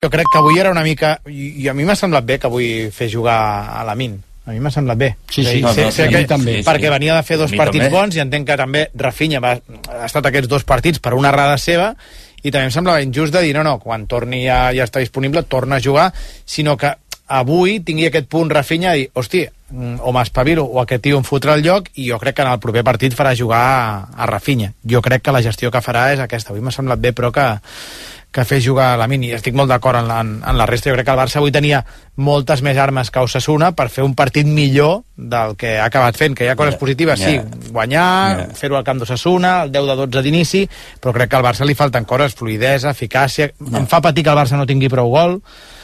Jo crec que avui era una mica... I a mi m'ha semblat bé que avui fes jugar a Lamine. A mi m'ha semblat bé. Sí, també. Perquè venia de fer dos partits bons i entenc que també Rafinha ha estat aquests dos partits per una errada seva i també em semblava injust de dir no, quan torni ja està disponible, torna a jugar, sinó que avui tingui aquest punt Rafinha i dir, hosti, o m'espavilo o aquest tio em fotrà el lloc i jo crec que en el proper partit farà jugar a Rafinha. Jo crec que la gestió que farà és aquesta. Avui m'ha semblat bé, però que fes jugar a Lamine, i estic molt d'acord en la resta. Jo crec que el Barça avui tenia moltes més armes que Osasuna per fer un partit millor del que ha acabat fent, que hi ha coses positives, sí, guanyar, fer-ho al camp d'Osasuna, el 10-12 d'inici, però crec que al Barça li falten coses, fluidesa, eficàcia. Em fa patir que el Barça no tingui prou gol,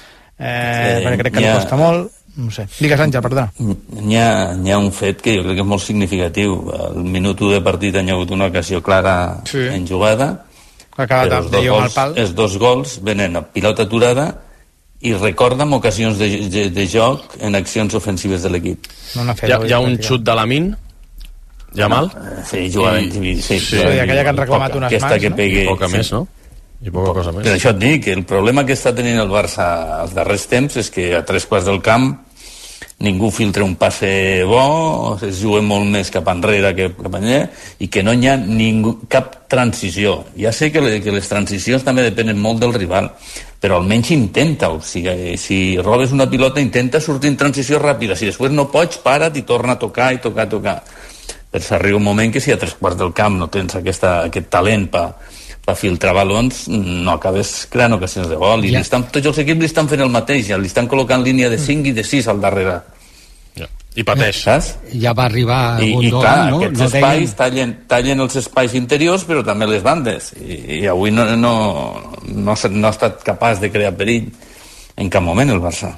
perquè crec que li costa molt. No sé. Digues, Àngel, perdona. N'hi ha un fet que jo crec que és molt significatiu. Al minut 1 de partit hi ha hagut una ocasió clara en jugada, però els dos gols venen a pilota aturada i recorda'm ocasions de joc en accions ofensives de l'equip. Hi ha un xut de Lamine, Yamal? Sí, jugada sí, aquella que han reclamat unes mans, no? Poca més, no? I poca cosa més. Per això et dic, el problema que està tenint el Barça als darrers temps és que a 3/4 del camp ningú filtra un passe bo, es juga molt més cap enrere que cap allà, i que no hi ha cap transició. Ja sé que les transicions també depenen molt del rival, però almenys intenta-ho. Si robes una pilota, intenta sortir en transició ràpida. Si després no pots, para't i torna a tocar i tocar. Però s'arriba un moment que si a 3/4 del camp no tens aquest talent per filtrar balons, no acabes creant ocasions de gol. I tots els equips li estan fent el mateix, li estan col·locant línia de 5 i de 6 al darrere. I pateix, saps? Ja va arribar Gundogan, no? Aquests espais tallen els espais interiors, però també les bandes. I avui no ha estat capaç de crear perill en cap moment el Barça.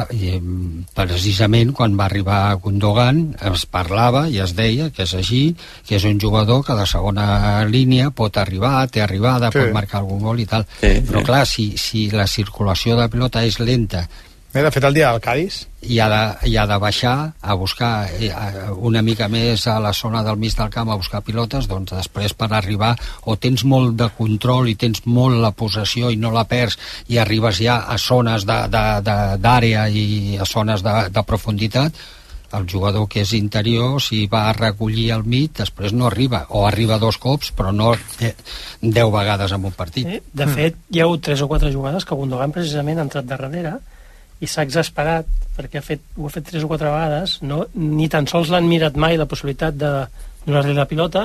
Precisament quan va arribar Gundogan es parlava i es deia que és així, que és un jugador que de segona línia pot arribar, té arribada, pot marcar algun gol i tal, però clar, si la circulació de pilota és lenta, de fet el dia del Cádiz i ha de baixar a buscar una mica més a la zona del mig del camp a buscar pilotes, doncs després per arribar o tens molt de control i tens molt la possessió i no la perds i arribes ja a zones d'àrea i a zones de profunditat, el jugador que és interior, si va a recollir al mig, després no arriba, o arriba 2 cops però no 10 vegades en un partit. De fet, hi ha hagut 3 o 4 jugades que Gundogan precisament ha entrat darrere i s'ha exasperat perquè ho ha fet 3 o 4 vegades, ni tan sols l'han mirat mai la possibilitat de donar-li la pilota,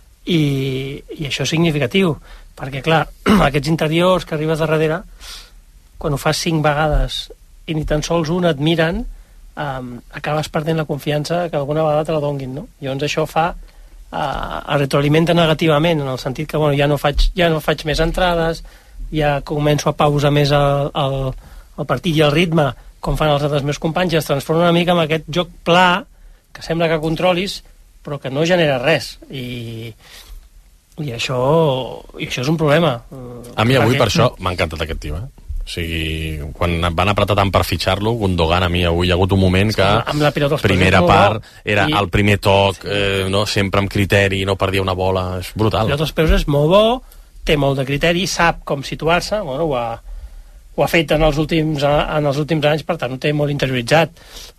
i això és significatiu, perquè clar, aquests interiors que arribes darrere, quan ho fas 5 vegades i ni tan sols una et miren, acabes perdent la confiança que alguna vegada te la donguin, no? Llavors això fa es retroalimenta negativament, en el sentit que ja no faig més entrades, ja començo a pausar més el partit i el ritme com fan els altres meus companys, i es transforma una mica en aquest joc pla que sembla que controlis però que no genera res, i això és un problema. A mi avui per això m'ha encantat aquest tio, O sigui, quan van apretar tant per fitxar-lo, Gundogan, a mi avui hi ha hagut un moment que primera part era el primer toc, sempre amb criteri, no perdia una bola, és brutal. El pilota als peus és molt bo, té molt de criteri, sap com situar-se, ho ha fet en els últims anys, per tant ho té molt interioritzat.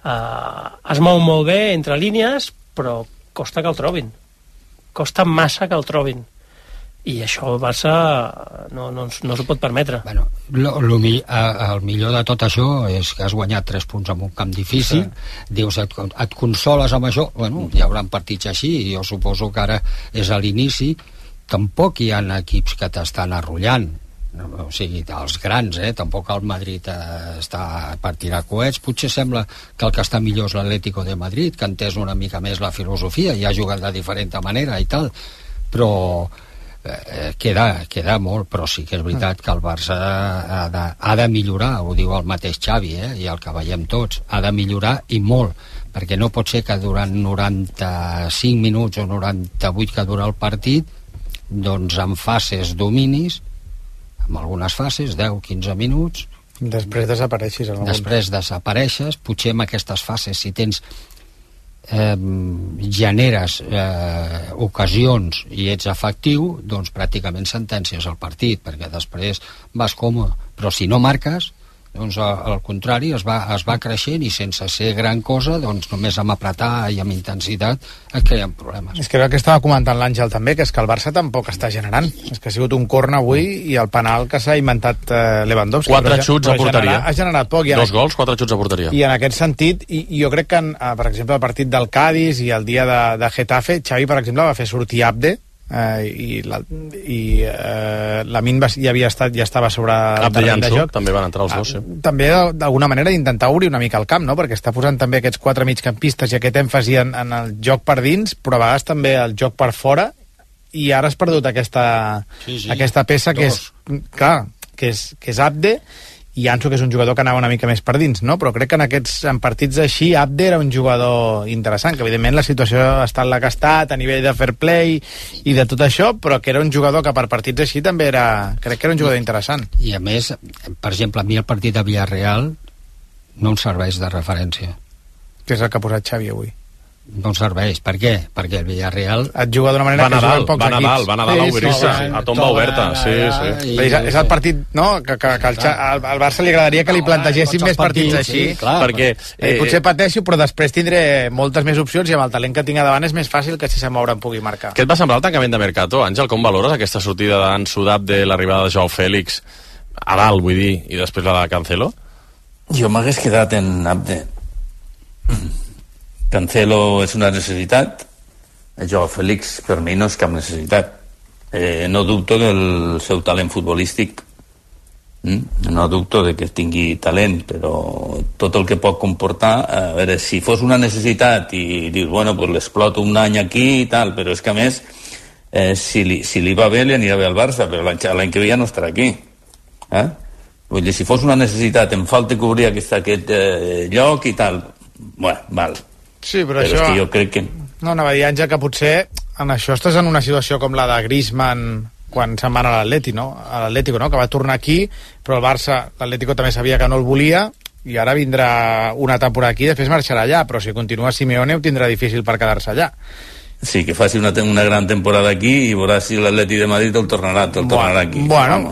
Es mou molt bé entre línies, però costa que el trobin. Costa massa que el trobin. I això el Barça no s'ho pot permetre. El millor de tot això és que has guanyat 3 punts en un camp difícil, dius, et consoles amb això, hi haurà partits així, i jo suposo que ara és a l'inici, tampoc hi ha equips que t'estan arrollant, o sigui, els grans, tampoc el Madrid està per tirar coets. Potser sembla que el que està millor és l'Atlético de Madrid, que ha entès una mica més la filosofia i ha jugat de diferent manera i tal, però queda molt, però sí que és veritat que el Barça ha de millorar, ho diu el mateix Xavi, i el que veiem tots, ha de millorar i molt, perquè no pot ser que durant 95 minuts o 98 que dura el partit, doncs en fases dominis, en algunes fases, 10-15 minuts, després desapareixes. Després desapareixes, potser en aquestes fases, si tens generes ocasions i ets efectiu, doncs pràcticament sentències el partit, perquè després vas còmode, però si no marques, doncs al contrari es va creixent, i sense ser gran cosa, doncs només amb apretar i amb intensitat es creen problemes. És que el que estava comentant l'Àngel també, que és que el Barça tampoc està generant. És que ha sigut un corna avui i el penal que s'ha inventat Lewandowski. 4 xuts a porteria. Ha generat poc. 2 gols, 4 xuts a porteria. I en aquest sentit, i jo crec que, per exemple, el partit del Cádiz i el dia de Getafe, Xavi, per exemple, va fer sortir Abde, i Lamine ja estava sobre el terreny de joc. També van entrar els dos, sí. També d'alguna manera d'intentar obrir una mica el camp, no? Perquè està posant també aquests 4 migcampistes i aquest èmfasi en el joc per dins, però a vegades també el joc per fora, i ara has perdut aquesta peça que és, clar, que és Abde, i Ansu, que és un jugador que anava una mica més per dins, no? Però crec que en partits així Abde era un jugador interessant, que evidentment la situació ha estat la que ha estat a nivell de fair play i de tot això, però que era un jugador que per partits així també crec que era un jugador interessant. I a més, per exemple, a mi el partit de Villarreal no em serveix de referència. Que és el que ha posat Xavi avui. No serveix. Per què? Perquè el Villarreal et juga d'una manera que juguen pocs equips. Va Nadal a obrir-se, a tomba oberta. Sí. És el partit, no? Que al Barça li agradaria que li plantegessin més partits així. Perquè potser pateixo, però després tindré moltes més opcions, i amb el talent que tinc a davant és més fàcil que si se moure em pugui marcar. Què et va semblar el tancament de Mercato, Àngel? Com valores aquesta sortida d'Ansu, d'Abde, l'arribada de Joao Fèlix, a dalt, vull dir, i després la de Cancelo? Jo m'hagués quedat en Abde. Cancelo és una necessitat, Joao Fèlix per mi no és cap necessitat. No dubto del seu talent futbolístic, no dubto de que tingui talent, però tot el que pot comportar, a veure, si fos una necessitat i dius, bueno, pues l'exploto un any aquí i tal, però és que a més si li va bé li anirà bé al Barça, però l'any que ve ja no estarà aquí. Vull dir, si fos una necessitat, em falta cobrir aquest lloc i tal, bueno, val. Sí, però això... és que jo crec que... No, anava a dir, Àngel, que potser en això estàs en una situació com la de Griezmann quan se'n va anar a l'Atlético, no? Que va tornar aquí, però el Barça, l'Atlético també sabia que no el volia, i ara vindrà una temporada aquí i després marxarà allà, però si continua Simeone ho tindrà difícil per quedar-se allà. Sí, que faci una gran temporada aquí i veuràs si l'Atleti de Madrid el tornarà aquí. Bueno.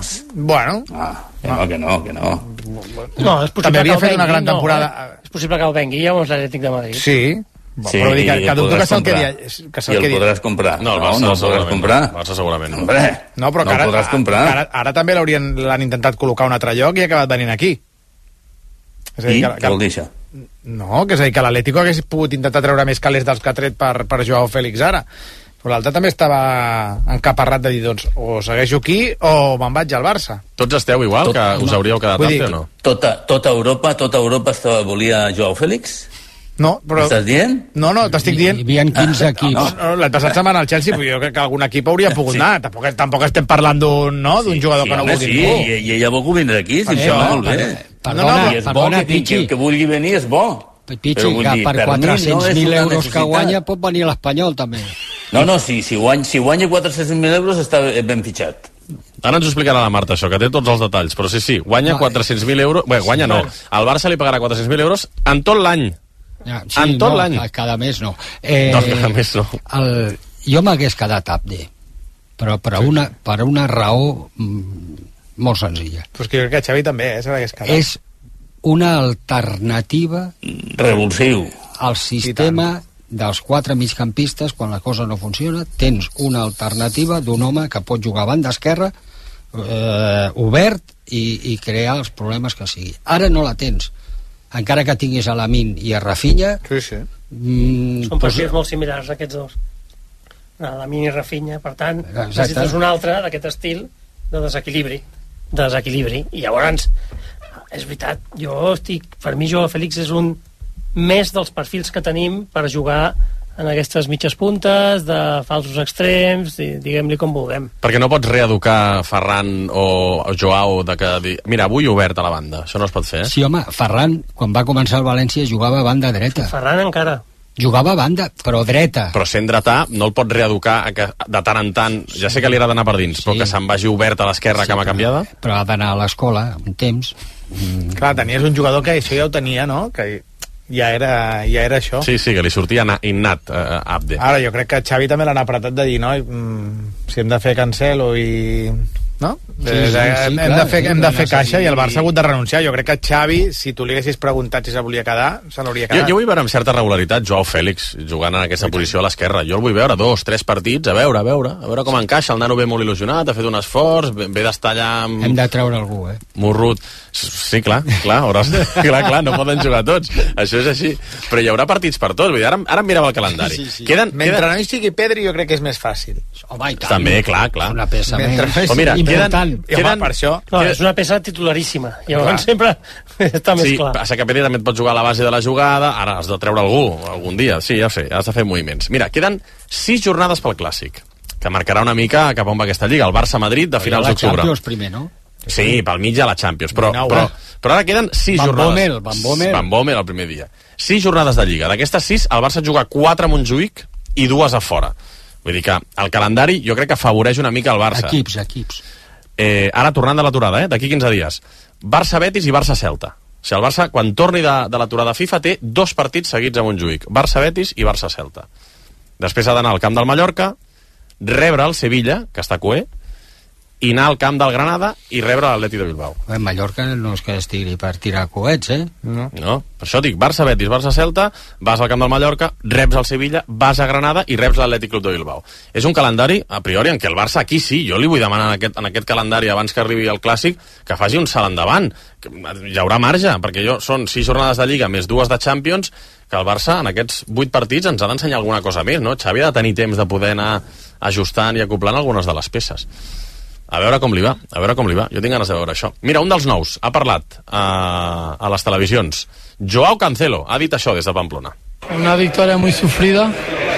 Que no. No, és possible també havia fet una gran temporada. És possible que el vengui llavors l'Atlètic de Madrid. Sí, però vull dir que dubto que se'l quedi. I el podràs comprar. No, el podràs comprar. El Barça segurament. Hombre, no, però el podràs comprar. Ara també l'han intentat col·locar a un altre lloc i ha acabat venint aquí. I què vol dir això? No, que és a dir, que l'Atlético hagués pogut intentar treure més calés dels que ha tret per Joao Fèlix ara. Però l'altre també estava encaparrat de dir, doncs, o segueixo aquí o me'n vaig al Barça. Tots esteu igual, que us hauríeu quedat Abde o no? Tota Europa volia Joao Fèlix? No, però... M'estàs dient? No, t'estic dient... Hi havia 15 equips. L'any passat se'n va anar al Chelsea, però jo crec que algun equip hauria pogut anar. Tampoc estem parlant d'un jugador que no vulgui ningú. I ella vol vindre aquí, si això molt bé. Perdona, Pichi. Que vulgui venir és bo. Pichi, que per 400.000 euros que guanya pot venir a l'Espanyol també. No, si guanya 400.000 euros està ben fitxat. Ara ens ho explicarà la Marta, això, que té tots els detalls. Però sí, guanya 400.000 euros... Bé, guanya no. Al Barça li pagarà 400.000 euros en tot l'any. Sí, en tot l'any. Cada mes no. Cada mes no. Jo m'hagués quedat Abde, però per una raó molt senzilla. Pues que jo crec que Xavi també se l'hagués quedat. És una alternativa revulsiu al sistema dels 4 migcampistes. Quan la cosa no funciona, tens una alternativa d'un home que pot jugar a banda esquerra obert i crear els problemes que sigui. Ara no la tens, encara que tinguis a Lamine i a Rafinha. Sí. Són perfils molt similars aquests dos, Lamine i Rafinha, per tant necessites un altre d'aquest estil de desequilibri, i llavors és veritat, per mi Joao Fèlix és un més dels perfils que tenim per jugar en aquestes mitges puntes, de falsos extrems, diguem-li com vulguem. Perquè no pots reeducar Ferran o Joao de que... Mira, avui obert a la banda, això no es pot fer, Sí, home, Ferran, quan va començar al València, jugava a banda dreta. Ferran encara. Jugava a banda, però dreta. Però sent dretà, no el pots reeducar que de tant en tant, ja sé que li agrada anar per dins, però que se'n vagi obert a l'esquerra, cama canviada? Però ha d'anar a l'escola un temps. Clar, tenies un jugador que això ja ho tenia, no? Que ja era això. Sí, que li sortia innat a Abde. Ara, jo crec que Xavi també l'han apretat de dir, no? Si hem de fer Cancelo i... no? Hem de fer caixa, i el Barça ha hagut de renunciar. Jo crec que Xavi, si tu li haguessis preguntat si se volia quedar, se l'hauria quedat. Jo vull veure amb certa regularitat Joao Fèlix jugant en aquesta posició a l'esquerra. Jo el vull veure 2-3 partits, a veure com encaixa. El nano ve molt il·lusionat, ha fet un esforç, ve d'estar allà amb... Hem de treure algú, Morrut. Sí, clar, no poden jugar tots. Això és així. Però hi haurà partits per tots. Vull dir, ara em mirava el calendari. Sí. Mentre no hi sigui Pedri, jo crec que és més fàcil. Home, i tant. També, clar. Una peça més. Mira, important. Queden per això. No, és una peça titularíssima. Llavors sempre està més clar. Sí, passa que Pedri també et pot jugar a la base de la jugada. Ara has de treure algun dia. Sí, ja ho sé, has de fer moviments. Mira, queden 6 jornades pel Clàssic, que marcarà una mica cap on va aquesta lliga. El Barça-Madrid de finals d'octubre. La Champions primer, no? Sí, pel mig a la Champions, però ara queden 6 jornades. Van Bommel el primer dia. 6 jornades de Lliga. D'aquestes 6, el Barça juga 4 a Montjuïc i 2 a fora. Vull dir que el calendari jo crec que afavoreix una mica el Barça. Equips. Ara tornant de l'aturada, d'aquí 15 dies. Barça-Betis i Barça-Celta. O sigui, el Barça, quan torni de l'aturada FIFA, té 2 partits seguits a Montjuïc. Barça-Betis i Barça-Celta. Després ha d'anar al camp del Mallorca, rebre el Sevilla, que està coer, i anar al camp del Granada i rebre l'Atleti de Bilbao. Mallorca no és que estigui per tirar coets, No, per això dic, Barça-Betis, Barça-Celta, vas al camp del Mallorca, reps el Sevilla, vas a Granada i reps l'Atlètic Club de Bilbao. És un calendari, a priori, en què el Barça aquí sí, jo li vull demanar en aquest calendari, abans que arribi el Clàssic, que faci un salt endavant. Hi haurà marge, perquè són 6 jornades de Lliga més 2 de Champions, que el Barça en aquests 8 partits ens ha d'ensenyar alguna cosa més, no? Xavi ha de tenir temps de poder anar ajustant i acoplant algunes de les peces. A veure com li va. Jo tinc ganes de veure això. Mira, un dels nous ha parlat a les televisions. Joao Cancelo ha dit això des de Pamplona. Una victoria muy sufrida,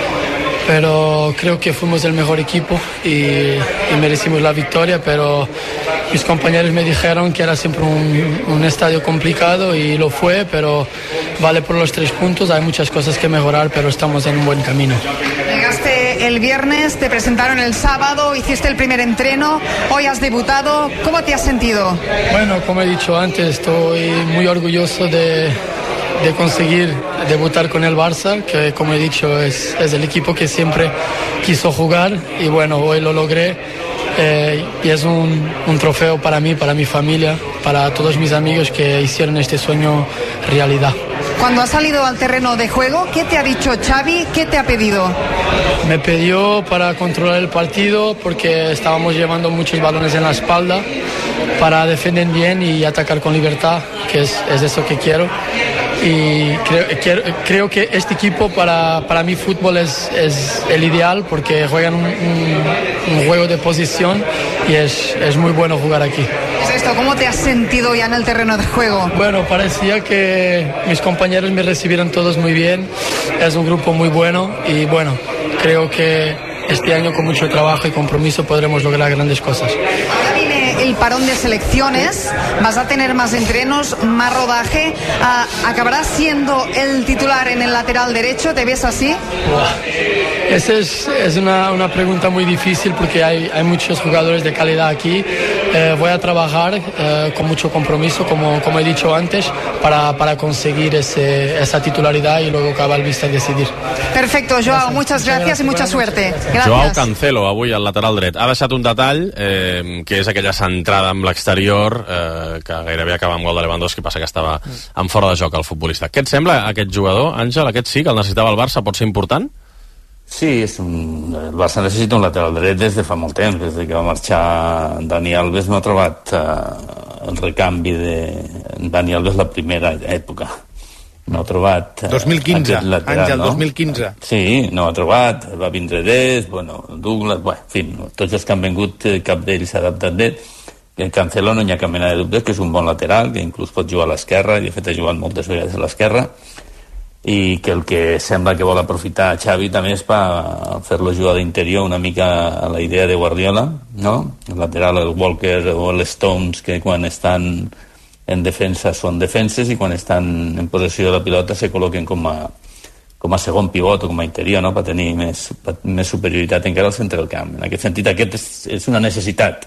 pero creo que fuimos el mejor equipo y merecimos la victoria, pero mis compañeros me dijeron que era siempre un estadio complicado y lo fue, pero vale por los 3 puntos, hay muchas cosas que mejorar, pero estamos en un buen camino. Llegaste el viernes, te presentaron el sábado, hiciste el primer entreno, hoy has debutado, ¿cómo te has sentido? Bueno, como he dicho antes, estoy muy orgulloso de conseguir debutar con el Barça, que como he dicho es el equipo que siempre quiso jugar y bueno, hoy lo logré y es un trofeo para mí, para mi familia, para todos mis amigos que hicieron este sueño realidad. Cuando has salido al terreno de juego, ¿qué te ha dicho Xavi? ¿Qué te ha pedido? Me pidió para controlar el partido porque estábamos llevando muchos balones en la espalda para defender bien y atacar con libertad, que es eso que quiero. Y creo que este equipo para mi fútbol es el ideal porque juegan un juego de posición y es muy bueno jugar aquí. ¿Cómo te has sentido ya en el terreno de juego? Bueno, parecía que mis compañeros me recibieron todos muy bien, es un grupo muy bueno y bueno, creo que este año con mucho trabajo y compromiso podremos lograr grandes cosas. Ahora viene el parón de selecciones, vas a tener más entrenos, más rodaje, ¿acabarás siendo el titular en el lateral derecho? ¿Te ves así? Esa es una pregunta muy difícil porque hay muchos jugadores de calidad aquí. Voy a trabajar con mucho compromiso, como he dicho antes, para conseguir esa titularidad y luego acabar vista y decidir. Perfecto, Joao, muchas gracias y mucha suerte. Gràcies. Joao Cancelo, avui al lateral dret. Ha deixat un detall, que és aquella centrada amb l'exterior, que gairebé acaba amb gol de Lewandowski, passa que estava en fora de joc el futbolista. Què et sembla aquest jugador, Àngel? Aquest sí, que el necessitava el Barça, pot ser important? Sí, el Barça necessita un lateral dret des de fa molt temps, des de que va marxar Dani Alves. No ha trobat el recanvi de Dani Alves la primera època. No ha trobat 2015, lateral, Àngel, no? 2015. Sí, no ha trobat, va vindre Des, Douglas, en fi, tots els que han vingut, cap d'ells s'ha adaptat bé. El Cancelo no hi ha cap mena de dubte, que és un bon lateral, que inclús pot jugar a l'esquerra, i de fet ha jugat moltes vegades a l'esquerra, i que el que sembla que vol aprofitar Xavi també és per fer-lo jugar d'interior una mica a la idea de Guardiola, no? El lateral, el Walker o els Stones, que quan estan en defensa són defenses i quan estan en possessió de la pilota se col·loquen com a segon pivot o com a interior, no? Per tenir més superioritat encara al centre del camp. En aquest sentit, aquest és una necessitat.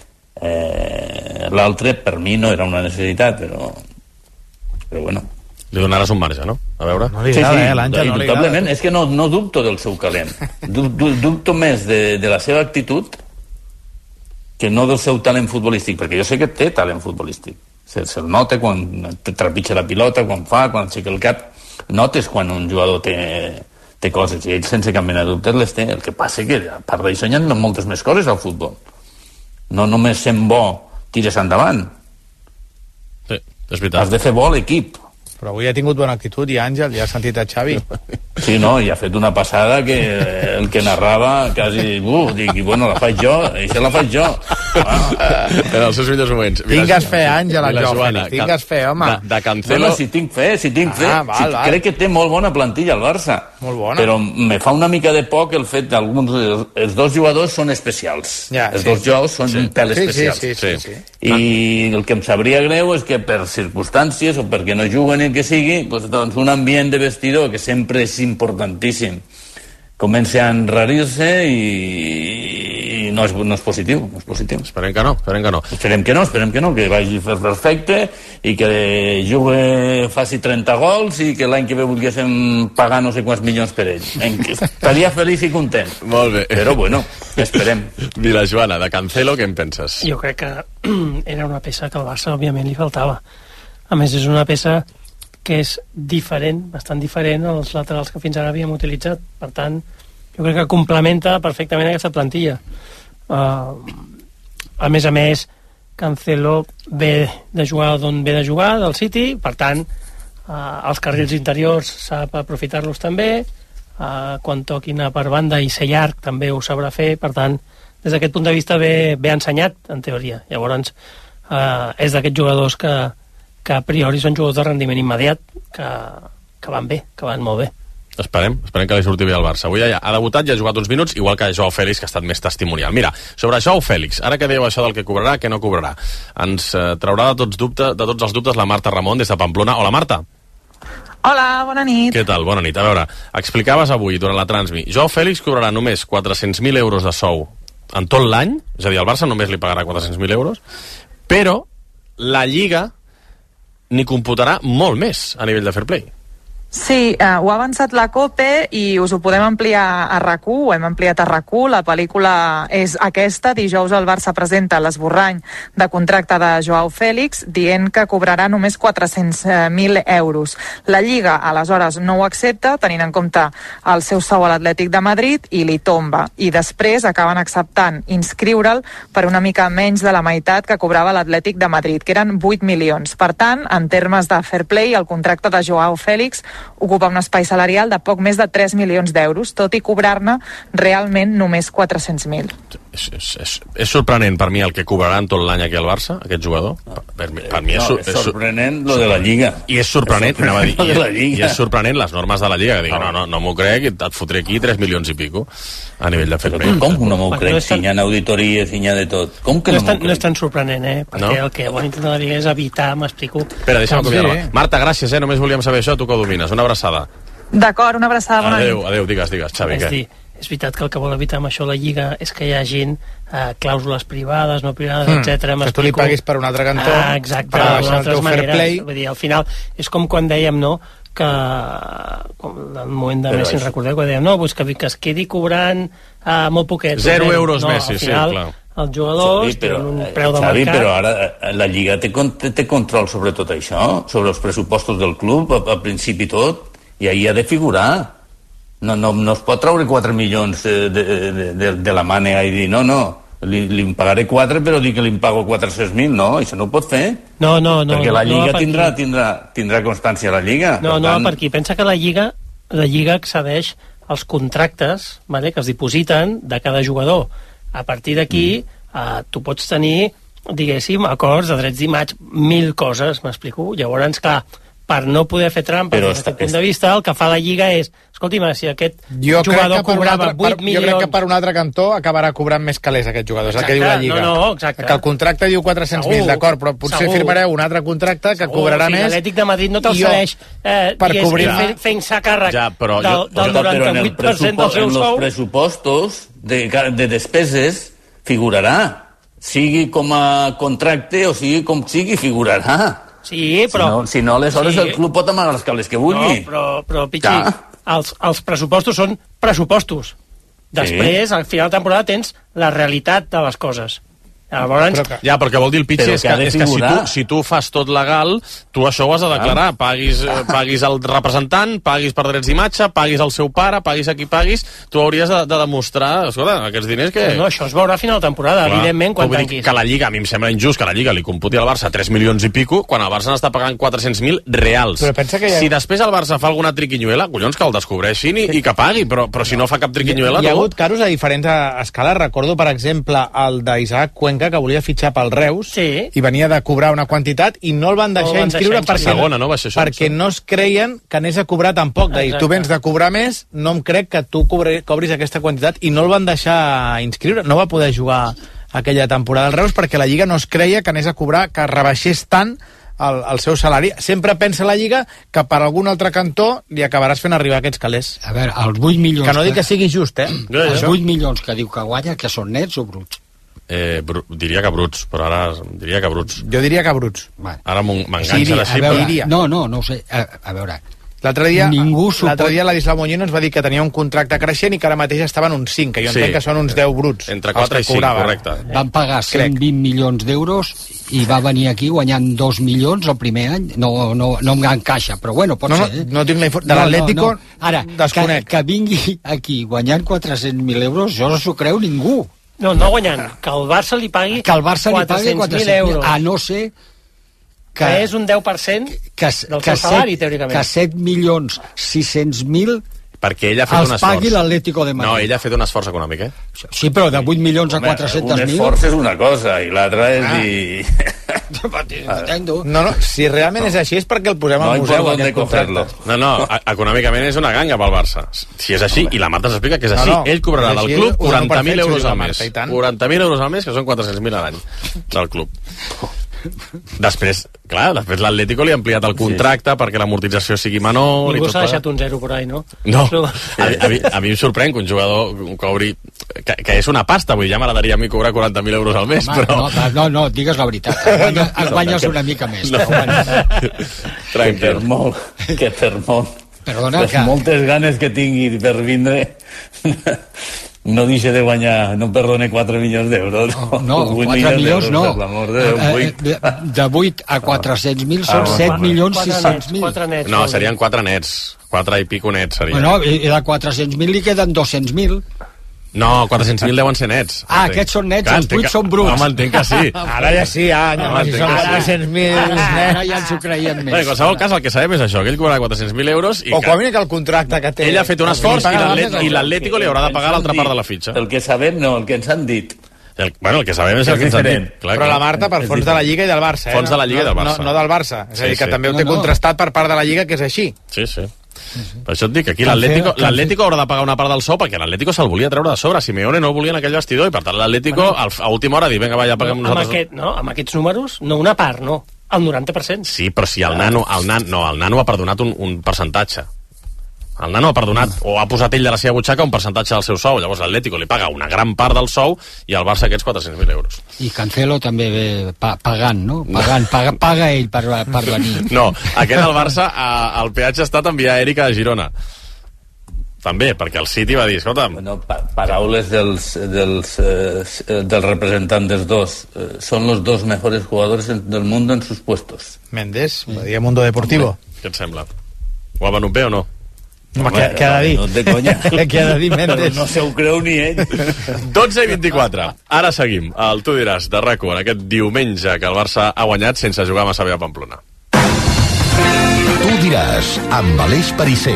L'altre per mi no era una necessitat, però bueno, Li donaràs un marge, no? A veure. No li agrada, l'Àngel no li agrada. És que no dubto del seu calent. Dubto més de la seva actitud que no del seu talent futbolístic, perquè jo sé que té talent futbolístic. Se'l nota quan trepitja la pilota, quan aixeca el cap. Notes quan un jugador té coses, i ell sense cap mena de dubtes les té. El que passa que, a part d'això, hi ha moltes més coses al futbol. No només sent bo tires endavant. Sí, és veritat. Has de fer bo l'equip. Però avui ha tingut bona actitud i Àngel, ja has sentit a Xavi. Sí, no, i ha fet una passada que el que narrava quasi... dic, bueno, la faig jo, això la faig jo. En els seus millors moments. Tingues fe, Àngel, al Joao Fèlix, tingues fe, home. De Cancelo... No, si tinc fe. Val. Crec que té molt bona plantilla el Barça. Molt bona. Però me fa una mica de poc el fet d'alguns... Els dos jugadors són especials. Els dos jugadors són un pèl especials. Sí. I el que em sabria greu és que per circumstàncies o perquè no juguen el que sigui, doncs un ambient de vestidor que sempre és importantíssim comença a enrarir-se i no és positiu. Esperem que no. Esperem que no, que vagi perfecte i que faci 30 gols i que l'any que ve volguéssim pagar no sé quants milions per ell. Estaria feliç i content. Molt bé. Però bueno, esperem. Mira, Joana, de Cancelo què en penses? Jo crec que era una peça que al Barça òbviament li faltava. A més, és una peça que és diferent, bastant diferent als laterals que fins ara havíem utilitzat. Per tant, jo crec que complementa perfectament aquesta plantilla. A més, Cancelo ve de jugar d'on ve de jugar, del City, per tant, els carrils interiors sap aprofitar-los també, quan toquin per banda i ser llarg també ho sabrà fer, per tant, des d'aquest punt de vista ve ensenyat, en teoria. Llavors, és d'aquests jugadors que a priori són jugadors de rendiment immediat, que van bé, que van molt bé. Esperem que li surti bé al Barça. Avui ja ha debutat i ha jugat uns minuts, igual que Joao Fèlix, que ha estat més testimonial. Mira, sobre Joao Fèlix, ara que dèieu això del que cobrarà, que no cobrarà, ens traurà de tots els dubtes la Marta Ramon des de Pamplona. Hola, Marta. Hola, bona nit. Què tal? Bona nit. A veure, explicaves avui, durant la Transmi, Joao Fèlix cobrarà només 400.000 euros de sou en tot l'any, és a dir, el Barça només li pagarà 400.000 euros, però la Lliga n'hi computarà molt més a nivell de fair play. Sí, ho ha avançat la COPE i us ho podem ampliar a RAC1, ho hem ampliat a RAC1, la pel·lícula és aquesta, dijous el Barça presenta l'esborrany de contracte de Joao Fèlix dient que cobrarà només 400.000 euros. La Lliga aleshores no ho accepta, tenint en compte el seu sou a l'Atlètic de Madrid, i li tomba, i després acaben acceptant inscriure'l per una mica menys de la meitat que cobrava l'Atlètic de Madrid, que eren 8 milions. Per tant, en termes de fair play, el contracte de Joao Fèlix ocupa un espai salarial de poc més de 3 milions d'euros, tot i cobrar-ne realment només 400.000. És sorprenent per mi el que cobrarà en tot l'any aquí al Barça, aquest jugador. Per mi és sorprenent lo de la Lliga. I és sorprenent, i és sorprenent les normes de la Lliga, que diuen, no m'ho crec, et fotré aquí 3 milions i pico a nivell de fair play. Com que no m'ho crec, si hi ha auditories, si hi ha de tot? Com que no m'ho crec? No és tan sorprenent, perquè el que vol intentar la Lliga és evitar, m'explico. Espera, deixa'm acomiadar-la. Marta, gràcies, només volíem saber això, tu que ho domines. Una abraçada. D'acord, una abraçada, bona nit. Adéu, digues, Xavi, què? És veritat que el que vol evitar amb això la Lliga és que hi hagin clàusules privades, no privades, etc. Que tu li paguis per un altre cantó, exacte, per baixar el teu fair play. Vull dir, al final, és com quan dèiem, no?, que en el moment de Messi, recordeu que dèiem, no, pues que es quedi cobrant molt poquet. 0 euros Messi, sí, clar. Els jugadors tenen un preu de mercat. Però ara la Lliga té control sobre tot això, sobre els pressupostos del club, a principi tot, i ahir ha de figurar. No es pot treure 4 milions de la mànega i dir, no, li pagaré 4 però dir que li pago 400.000, no, això no ho pot fer. No. Perquè la Lliga tindrà constància a la Lliga. No per aquí. Pensa que la Lliga accedeix als contractes, que es dipositen de cada jugador. A partir d'aquí, tu pots tenir, diguéssim, acords de drets d'imatge, 1.000 coses, m'explico? Llavors, clar, per no poder fer trampes des d'aquest punt de vista, el que fa la Lliga és, escolti'm, si aquest jugador cobrava 8 milions... Jo crec que per un altre cantó acabarà cobrant més calés aquest jugador, és el que diu la Lliga. No, exacte. Que el contracte diu 400.000, d'acord, però potser firmareu un altre contracte que cobrarà més... L'Atlètic de Madrid no te'l cedeix fent-se càrrec del 98% del seu sou. En els pressupostos de despeses figurarà, sigui com a contracte o sigui com sigui, figurarà. Sí, però... Si no, aleshores el club pot amagar els cables que vulgui. No, però Pichi, els pressupostos són pressupostos. Després, al final de temporada, tens la realitat de les coses. Llavors... Ja, però què vol dir el Pichi és que si tu fas tot legal, tu això ho has de declarar. Paguis el representant, paguis per drets d'imatge, paguis el seu pare, paguis a qui paguis, tu hauries de demostrar, escolta, aquests diners que... No, això es veurà a final de temporada, evidentment, quan tanquis. Que la Lliga, a mi em sembla injust que la Lliga li computi al Barça 3 milions i pico, quan el Barça n'està pagant 400.000 reals. Si després el Barça fa alguna triquinyuela, collons, que el descobreixin i que pagui, però si no fa cap triquinyuela... Hi ha hagut casos a diferents escales. Recordo, per exemple, el d'Isaac Cuenca, que volia fitxar pel Reus i venia de cobrar una quantitat i no el van deixar inscriure perquè no es creien que anés a cobrar tampoc. Tu vens de cobrar més, no em crec que tu cobris aquesta quantitat, i no el van deixar inscriure. No va poder jugar aquella temporada al Reus perquè la Lliga no es creia que anés a cobrar, que rebaixés tant el seu salari. Sempre pensa la Lliga que per algun altre cantó li acabaràs fent arribar aquests calés. A veure, els 8 milions... Que no dic que sigui just, Els 8 milions que diu que guanya, que són nets o bruts? Diria que bruts, però ara diria que bruts. Jo diria que bruts. Ara m'enganxa la xifra. No ho sé. A veure... L'altre dia Ladislau Moñino ens va dir que tenia un contracte creixent i que ara mateix estaven uns 5, que jo entenc que són uns 10 bruts. Entre 4 i 5, correcte. Van pagar 120 milions d'euros i va venir aquí guanyant 2 milions el primer any. No em encaixa, però bueno, pot ser. No tinc la informació. De l'Atlético, desconec. Que vingui aquí guanyant 400.000 euros, jo no s'ho creu ningú. No guanyant, que el Barça li pagui 400.000 euros. A no ser que és un 10% del seu salari, teòricament. Que 7.600.000 perquè ell ha fet un esforç. Els pagui l'Atlético de Madrid. No, ell ha fet un esforç econòmic, Sí, però de 8 milions a 400.000... Un esforç és una cosa, i l'altra és dir... No, si realment és així és perquè el posem al museu, aquest contracte. No, econòmicament és una ganga pel Barça. Si és així, i la Marta s'explica que és així, ell cobrarà del club 40.000 euros al mes. 40.000 euros al mes, que són 400.000 a l'any del club. Després l'Atlético li ha ampliat el contracte perquè l'amortització sigui menor. Ningú s'ha deixat un 0 por ahí, no? No, a mi em sorprèn que un jugador cobri que és una pasta, vull dir, ja m'agradaria a mi cobrar 40.000 euros al mes, però... No, digues la veritat, guanyes una mica més. Tranquil. Que per molt. Perdona, les moltes ganes que tingui per vindre... No deixa de guanyar, no perdone 4 milions d'euros. No, 4 milions no. De 8 a 400.000 són 7.600.000. No, serien 4 nets. 4 i pico nets serien. Bueno, i de 400.000 li queden 200.000. No, 400.000 deuen ser nets. Aquests són nets, els 8 són bruts. Home, entenc que sí. Ara ja sí, si són 400.000 nets, ja ens ho creiem més. En qualsevol cas, el que sabem és això, que ell cobrarà 400.000 euros... O com a mínim que el contracte que té... Ell ha fet un esforç i l'Atlético li haurà de pagar l'altra part de la fitxa. El que sabem no, el que ens han dit. El que sabem és el que ens han dit. Però la Marta per fons de la Lliga i del Barça. Fons de la Lliga i del Barça. No del Barça. És a dir, que també ho té contrastat per part de la Lliga, que és així. Sí. Per això et dic que aquí l'Atlético haurà de pagar una part del sou perquè l'Atlético se'l volia treure de sobre. Simeone no el volia en aquell vestidor i per tant l'Atlético a última hora dir, vinga, va, ja paguem nosaltres. Amb aquests números, no una part, no. El 90%. Sí, però si el Nano ha perdonat un percentatge. El Nano ha perdonat o ha posat ell de la seva butxaca un percentatge del seu sou. Llavors l'Atlético li paga una gran part del sou i el Barça aquests 400.000 euros. I Cancelo també ve pagant, no? Paga ell per venir. No, aquest del Barça el peatge ha estat enviar Eric a Girona. També, perquè el City va dir, escolta'm... Paraules dels representants dels dos. Son los dos mejores jugadores del mundo en sus puestos. Méndez, va dir a Mundo Deportivo. Què et sembla? Ho ha venut bé o no? Què ha de dir? No de conya. Què ha de dir, Méndez? No se ho creu ni ell. 12 i 24. Ara seguim. Tu diràs, de RAC1, en aquest diumenge que el Barça ha guanyat sense jugar massa bé a Pamplona. Tu diràs, amb Aleix Perisser.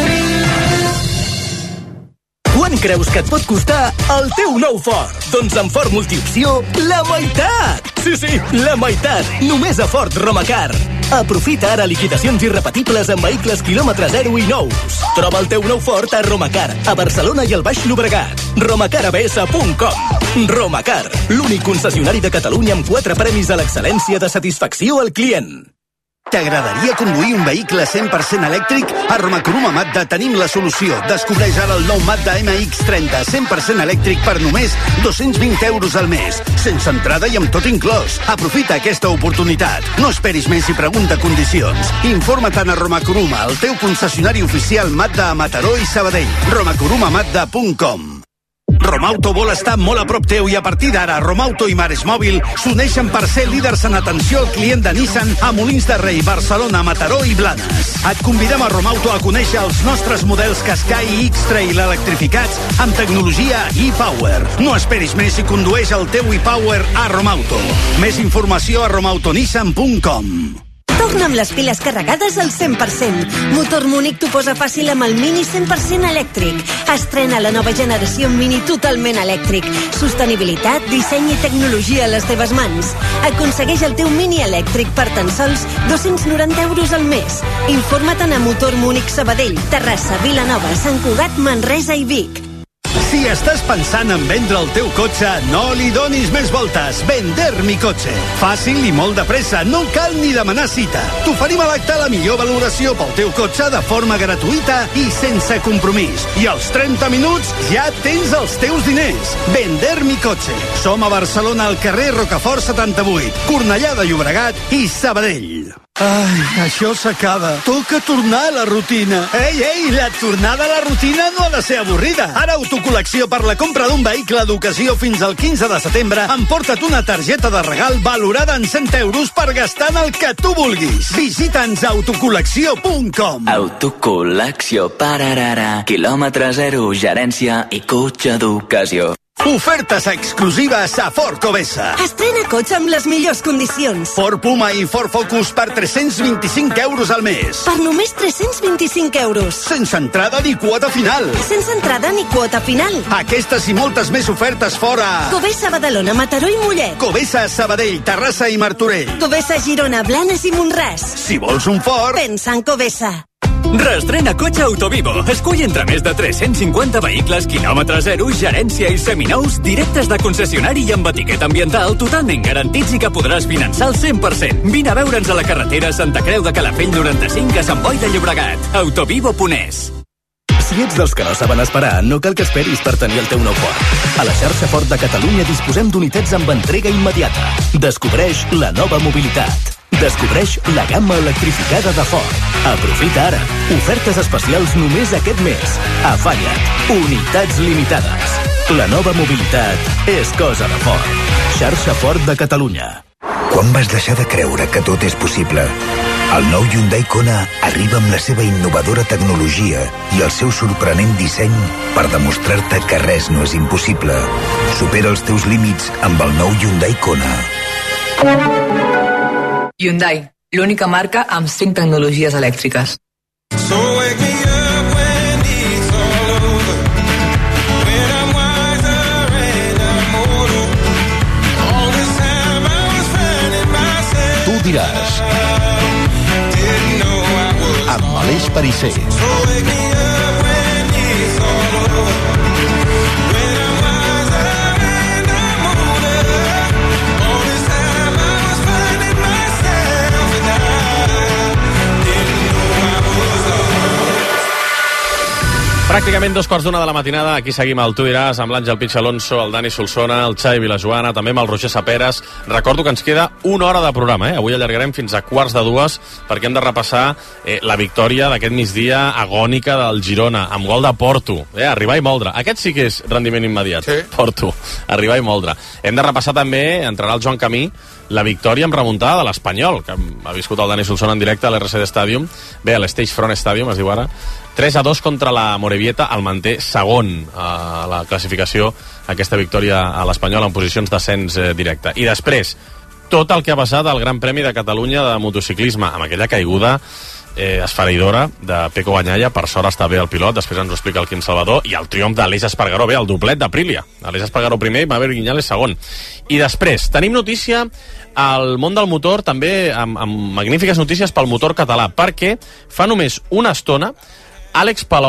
Quant creus que et pot costar el teu nou Ford? Doncs amb Ford Multiopció, la meitat! Sí, la meitat! Només a Ford Romacar. Aprofita ara liquidacions irrepetibles en vehicles quilòmetre 0 i nous. Troba el teu nou Ford a Romacar, a Barcelona i al Baix Llobregat. romacarabs.com. Romacar, l'únic concessionari de Catalunya amb 4 premis a l'excel·lència de satisfacció al client. T'agradaria conduir un vehicle 100% elèctric? A Romakuruma Mazda tenim la solució. Descobreix ara el nou Mazda MX-30 100% elèctric per només 220 euros al mes. Sense entrada i amb tot inclòs. Aprofita aquesta oportunitat. No esperis més i pregunta condicions. Informa't a Romakuruma, el teu concessionari oficial Mazda a Mataró i Sabadell. romakurumamazda.com. Romauto vol estar molt a prop teu i a partir d'ara Romauto i Mares Mòbil s'uneixen per ser líders en atenció al client de Nissan a Molins de Rei, Barcelona, Mataró i Blanes. Et convidem a Romauto a conèixer els nostres models Qashqai i X-Trail electrificats amb tecnologia e-Power. No esperis més i condueix el teu e-Power a Romauto. Més informació a romautonissan.com. Torna amb les piles carregades al 100%. Motor Múnich t'ho posa fàcil amb el Mini 100% elèctric. Estrena la nova generació Mini totalment elèctric. Sostenibilitat, disseny i tecnologia a les teves mans. Aconsegueix el teu Mini elèctric per tan sols 290 euros al mes. Informa't a Motor Múnich Sabadell, Terrassa, Vilanova, Sant Cugat, Manresa i Vic. Si estàs pensant en vendre el teu cotxe, no li donis més voltes. Vender mi cotxe. Fàcil i molt de pressa, no cal ni demanar cita. T'oferim a l'acte la millor valoració pel teu cotxe de forma gratuïta i sense compromís. I als 30 minuts ja tens els teus diners. Vender mi cotxe. Som a Barcelona, al carrer Rocafort 78, Cornellà de Llobregat i Sabadell. Ai, això s'acaba. Toca tornar a la rutina. Ei, la tornada a la rutina no ha de ser avorrida. Ara Autocol·lecció per la compra d'un vehicle d'ocasió fins al 15 de setembre emporta't una targeta de regal valorada en 100 euros per gastar en el que tu vulguis. Visita'ns a autocol·lecció.com. Autocol·lecció, pararara, quilòmetre zero, gerència i cotxe d'ocasió. Ofertes exclusives a Ford Covesa. Estrena cotxe amb les millors condicions. Ford Puma i Ford Focus per 325 euros al mes. Per només 325 euros. Sense entrada ni quota final. Sense entrada ni quota final. Aquestes i moltes més ofertes fora. Covesa, Badalona, Mataró i Mollet. Covesa, Sabadell, Terrassa i Martorell. Covesa, Girona, Blanes i Montràs. Si vols un Ford, pensa en Covesa. Reestrena cotxe Autovivo. Escull entre més de 350 vehicles, quilòmetre zero, gerència i seminous, directes de concessionari i amb etiqueta ambiental totalment garantits i que podràs finançar al 100%. Vine a veure'ns a la carretera Santa Creu de Calafell 95 a Sant Boi de Llobregat. Autovivo.es. Si ets dels que no saben esperar, no cal que esperis per tenir el teu nou Ford. A la xarxa Ford de Catalunya disposem d'unitats amb entrega immediata. Descobreix la nova mobilitat. Descobreix la gamma electrificada de Ford. Aprofita ara. Ofertes especials només aquest mes. Afanya't. Unitats limitades. La nova mobilitat és cosa de Ford. Xarxa Ford de Catalunya. Quan vas deixar de creure que tot és possible? El nou Hyundai Kona arriba amb la seva innovadora tecnologia i el seu sorprenent disseny per demostrar-te que res no és impossible. Supera els teus límits amb el nou Hyundai Kona. Hyundai, l'única marca amb 5 tecnologies elèctriques. Tu diràs. Amb Aleix Perisser. Pràcticament 2:15 de la matinada, aquí seguim al Tu diràs, amb l'Àngel Pitx Alonso, el Dani Solsona, el Xavi Vilajoana, també amb el Roger Saperes. Recordo que ens queda una hora de programa, Avui allargarem fins a 1:45 perquè hem de repassar la victòria d'aquest migdia agònica del Girona, amb gol de Porto, arribar i moldre. Aquest sí que és rendiment immediat, sí. Porto, arribar i moldre. Hem de repassar també, entrarà el Joan Camí, la victòria amb remuntada de l'Espanyol, que ha viscut el Dani Solsona en directe a l'RCD Stadium, a l'Stage Front Stadium, es diu ara, 3-2 contra la Morevieta, el manté segon a la classificació, aquesta victòria a l'Espanyol en posicions d'ascens directe. I després, tot el que ha passat al Gran Premi de Catalunya de motociclisme, amb aquella caiguda esfereïdora de Peco Bagnaia, per sort està bé el pilot, després ens ho explica el Quim Salvador, i el triomf d'Aleix Espargaró, el doblet d'Aprilia, Aleix Espargaró primer i Maverick Viñales segon. I després, tenim notícia al món del motor, també amb magnífiques notícies pel motor català, perquè fa només una estona Àlex Palou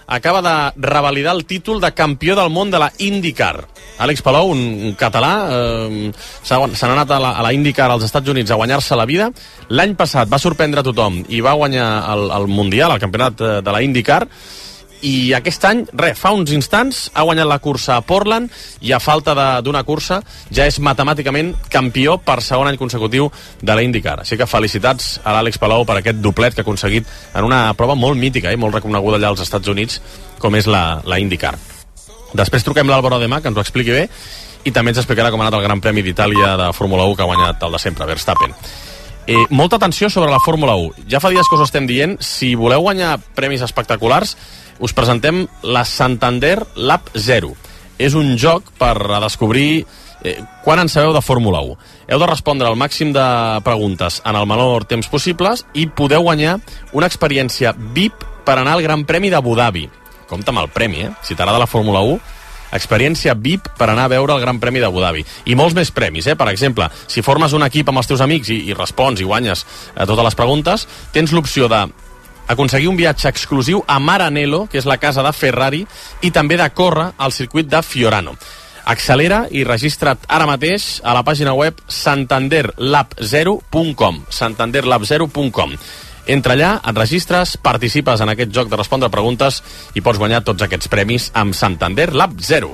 acaba de revalidar el títol de campió del món de la IndyCar. Àlex Palou, un català, se n'ha anat a la IndyCar als Estats Units a guanyar-se la vida. L'any passat va sorprendre a tothom i va guanyar el Mundial, el campionat de la IndyCar, i aquest any, fa uns instants, ha guanyat la cursa a Portland i a falta d'una cursa ja és matemàticament campió per segon any consecutiu de la IndyCar. Així que felicitats a l'Àlex Palou per aquest doblet que ha aconseguit en una prova molt mítica i molt reconeguda allà als Estats Units, com és la IndyCar. Després truquem l'Álvaro Demà, que ens ho expliqui bé, i també ens explicarà com ha anat el Gran Premi d'Itàlia de Fórmula 1 que ha guanyat el de sempre, Verstappen. Molta atenció sobre la Fórmula 1. Ja fa dies que us ho estem dient, si voleu guanyar premis espectaculars, us presentem la Santander Lab 0. És un joc per descobrir quan en sabeu de Fórmula 1. Heu de respondre al màxim de preguntes en el menor temps possibles i podeu guanyar una experiència VIP per anar al Gran Premi d'Abu Dhabi. Compte amb el premi, si t'agrada la Fórmula 1, experiència VIP per anar a veure el Gran Premi d'Abu Dhabi. I molts més premis, Per exemple, si formes un equip amb els teus amics i respons i guanyes totes les preguntes, tens l'opció de aconseguir un viatge exclusiu a Maranello, que és la casa de Ferrari, i també de córrer al circuit de Fiorano. Accelera i registra't ara mateix a la pàgina web santanderlab0.com santanderlab0.com. Entra allà, et registres, participes en aquest joc de respondre preguntes i pots guanyar tots aquests premis amb Santander Lab 0.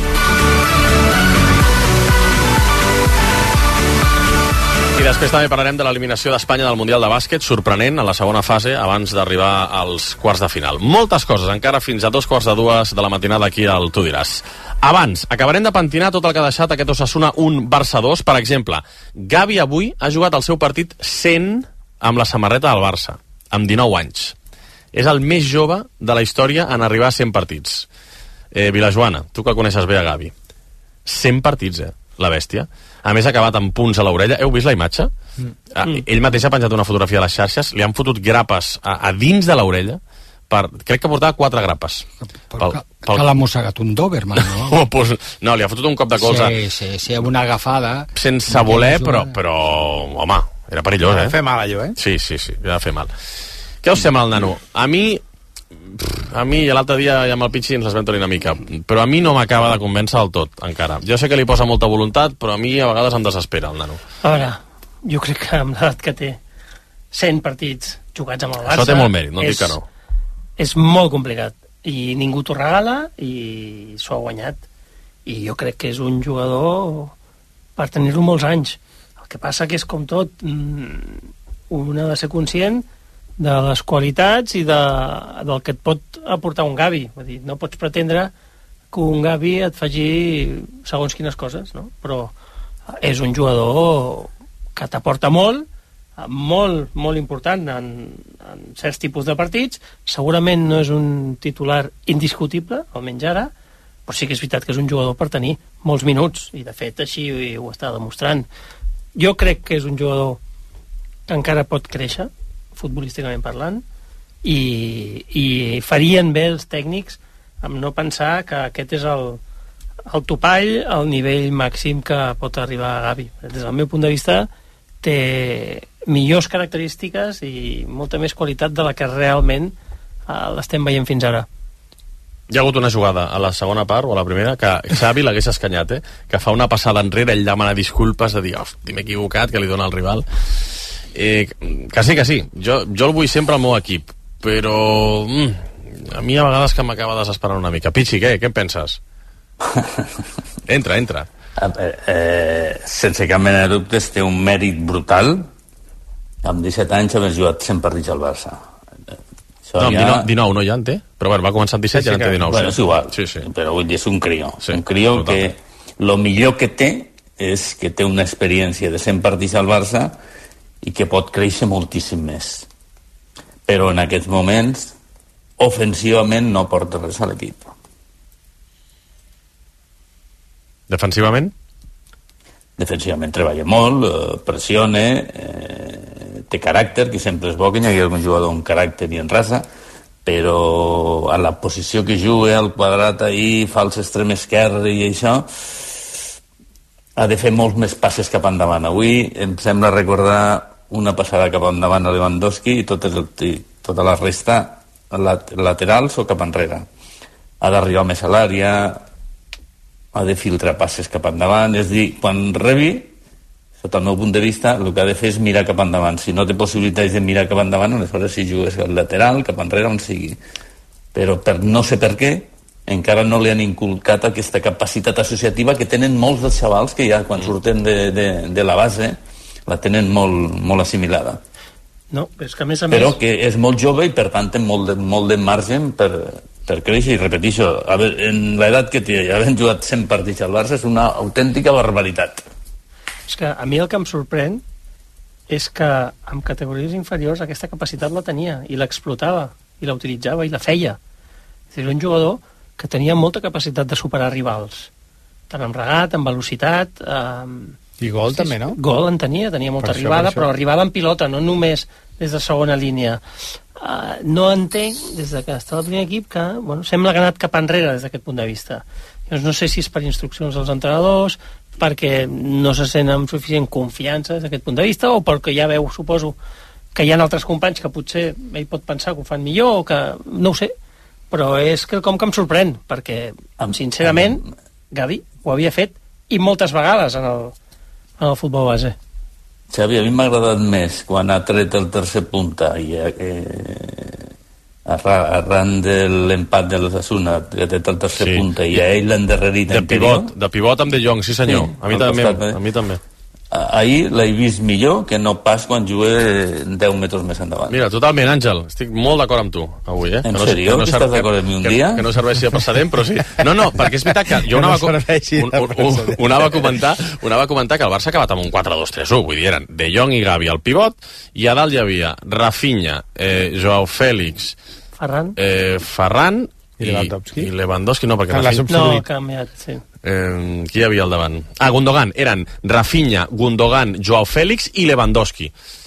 I després també parlarem de l'eliminació d'Espanya del Mundial de Bàsquet, sorprenent en la segona fase abans d'arribar als quarts de final. Moltes coses, encara fins a 2:45 de la matinada aquí al Tu diràs. Abans, acabarem de pentinar tot el que ha deixat aquest Osasuna 1 Barça 2. Per exemple, Gavi avui ha jugat el seu partit 100 amb la samarreta del Barça, amb 19 anys. És el més jove de la història en arribar a 100 partits. Vilajoana, tu que coneixes bé a Gavi. 100 partits, la bèstia. A més, ha acabat amb punts a l'orella. Heu vist la imatge? Ell mateix ha penjat una fotografia a les xarxes, li han fotut grapes a dins de l'orella, crec que portava 4 grapes. Que l'ha mossegat un Doberman, no? No, li ha fotut un cop de colze. Sí, una agafada. Sense voler, però, home, era perillós, Va fer mal, allò, Sí, va fer mal. Què us sembla el nano? A mi l'altre dia ja amb el Pichi ens les vam tenir una mica, però a mi no m'acaba de convèncer del tot, encara. Jo sé que li posa molta voluntat, però a mi a vegades em desespera el nano. A veure, jo crec que amb l'edat que té, 100 partits jugats amb el Barça... Això té molt mèrit, no dic que no. És molt complicat, i ningú t'ho regala, i s'ho ha guanyat. I jo crec que és un jugador per tenir-lo molts anys. El que passa que és com tot, un ha de ser conscient de les qualitats i del que et pot aportar un Gavi. Vull dir, no pots pretendre que un Gavi et faci segons quines coses, no? Però és un jugador que t'aporta molt, molt important en certs tipus de partits. Segurament no és un titular indiscutible, almenys ara, però sí que és veritat que és un jugador per tenir molts minuts, i de fet així ho està demostrant. Jo crec que és un jugador que encara pot créixer, futbolísticament parlant, i farien bé els tècnics amb no pensar que aquest és el topall, el nivell màxim que pot arribar a Gavi. Des del meu punt de vista té millors característiques i molta més qualitat de la que realment l'estem veient fins ara. Hi ha hagut una jugada a la segona part o a la primera que Xavi l'hagués escanyat, que fa una passada enrere, ell demana disculpes de dir, hosti, m'he equivocat, que li dona al rival. Que sí, jo el vull sempre al meu equip, però a mi a vegades que m'acaba desesperant una mica. Pichi, què en penses? Entra. Sense cap mena de dubtes, té un mèrit brutal. Amb 17 anys haver jugat 100 partits al Barça. No, amb 19 no ja en té, però va començar amb 17 i ja en té 19. Bueno, és igual, però vull dir, és un crió. Un crió que el millor que té és que té una experiència de 100 partits al Barça i que pot créixer moltíssim més. Però en aquests moments, ofensivament, no porta res a l'equip. Defensivament? Defensivament treballa molt, pressiona, té caràcter, que sempre és bo que hi hagi algun jugador amb caràcter i en raça, però a la posició que juga, al quadrat ahir, fals extrem esquerre i això, ha de fer molts més passes cap endavant. Avui em sembla recordar una passada cap endavant a Lewandowski i tota la resta laterals o cap enrere. Ha d'arribar més a l'àrea, ha de filtrar passes cap endavant, és a dir, quan rebi, sota el meu punt de vista, el que ha de fer és mirar cap endavant. Si no té possibilitats de mirar cap endavant, aleshores si jugues al lateral, cap enrere, on sigui. Però per no sé per què, encara no li han inculcat aquesta capacitat associativa que tenen molts dels xavals que ja quan surten de la base la tenen molt assimilada. No, és que a més a més... Però que és molt jove i per tant té molt de marge per créixer, i repeteixo, en l'edat que té, ja havent jugat 100 partits al Barça, és una autèntica barbaritat. És que a mi el que em sorprèn és que en categories inferiors aquesta capacitat la tenia i l'explotava i la utilitzava i la feia. És a dir, un jugador que tenia molta capacitat de superar rivals, tant amb regat, amb velocitat... I gol també, no? Gol en tenia molta arribada, però arribava en pilota, no només des de segona línia. No entenc, des que està al primer equip, que sembla que ha anat cap enrere des d'aquest punt de vista. Llavors, no sé si és per instruccions dels entrenadors, perquè no se sent amb suficient confiança des d'aquest punt de vista, o perquè ja veu, suposo, que hi ha altres companys que potser ell pot pensar que ho fan millor, o que no ho sé, però és quelcom que em sorprèn, perquè, sincerament, Gavi ho havia fet, i moltes vegades en el futbol base. Xavi, a mi m'ha agradat més quan ha tret el tercer punta i arran de l'empat de l'Osasuna ha tret el tercer punta i a ell l'endarrerit de pivot amb De Jong, sí senyor, sí, a mi també. Ahir l'he vist millor que no pas quan jugué 10 metres més endavant. Mira, totalment, Àngel, estic molt d'acord amb tu avui, En sèrio? Que estàs d'acord amb mi un dia? Que no serveixi de precedent, però sí. No, perquè és veritat que jo anava a comentar que el Barça ha acabat amb un 4-2-3-1, vull dir, eren De Jong i Gavi al pivot, i a dalt hi havia Rafinha, Joao Félix, Ferran i Lewandowski, no, perquè no, ha canviat, sí. Qui hi havia al davant? Gundogan, eren Rafinha, Gundogan, Joao Félix i Lewandowski.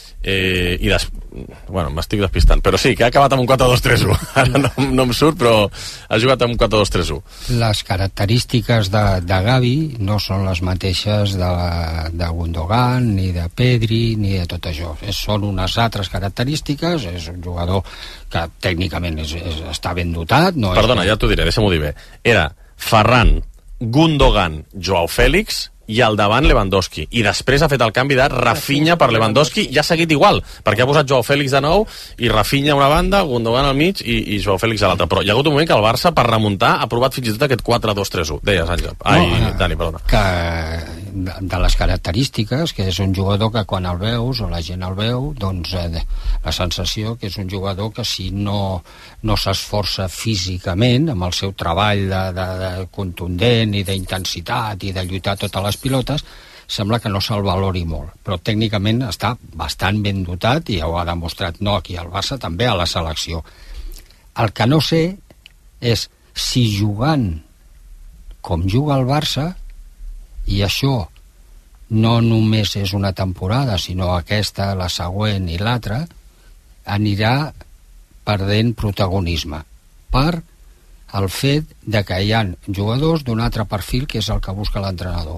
Bueno, m'estic despistant, però sí, que ha acabat amb un 4-2-3-1. Ara no em surt, però ha jugat amb un 4-2-3-1. Les característiques de Gavi no són les mateixes de Gundogan, ni de Pedri, ni de tot això. Són unes altres característiques, és un jugador que tècnicament està ben dotat. Perdona, ja t'ho diré, deixa'm-ho dir bé. Era Ferran, Gundogan, Joao Félix i al davant Lewandowski, i després ha fet el canvi de Rafinha per Lewandowski i ha seguit igual, perquè ha posat Joao Félix de nou i Rafinha a una banda, Gundogan al mig i Joao Félix a l'altra, però hi ha hagut un moment que el Barça per remuntar ha provat fins i tot aquest 4-2-3-1. Deies, Àngel. Dani, perdona. Que de les característiques, que és un jugador que quan el veus o la gent el veu, doncs la sensació que és un jugador que si no s'esforça físicament amb el seu treball de contundent i d'intensitat i de lluitar totes les pilotes, sembla que no se'l valori molt, però tècnicament està bastant ben dotat i ja ho ha demostrat no aquí al Barça, també a la selecció. El que no sé és si jugant com juga el Barça, i això no només és una temporada, sinó aquesta, la següent i l'altra, anirà perdent protagonisme per el fet de que hi ha jugadors d'un altre perfil que és el que busca l'entrenador.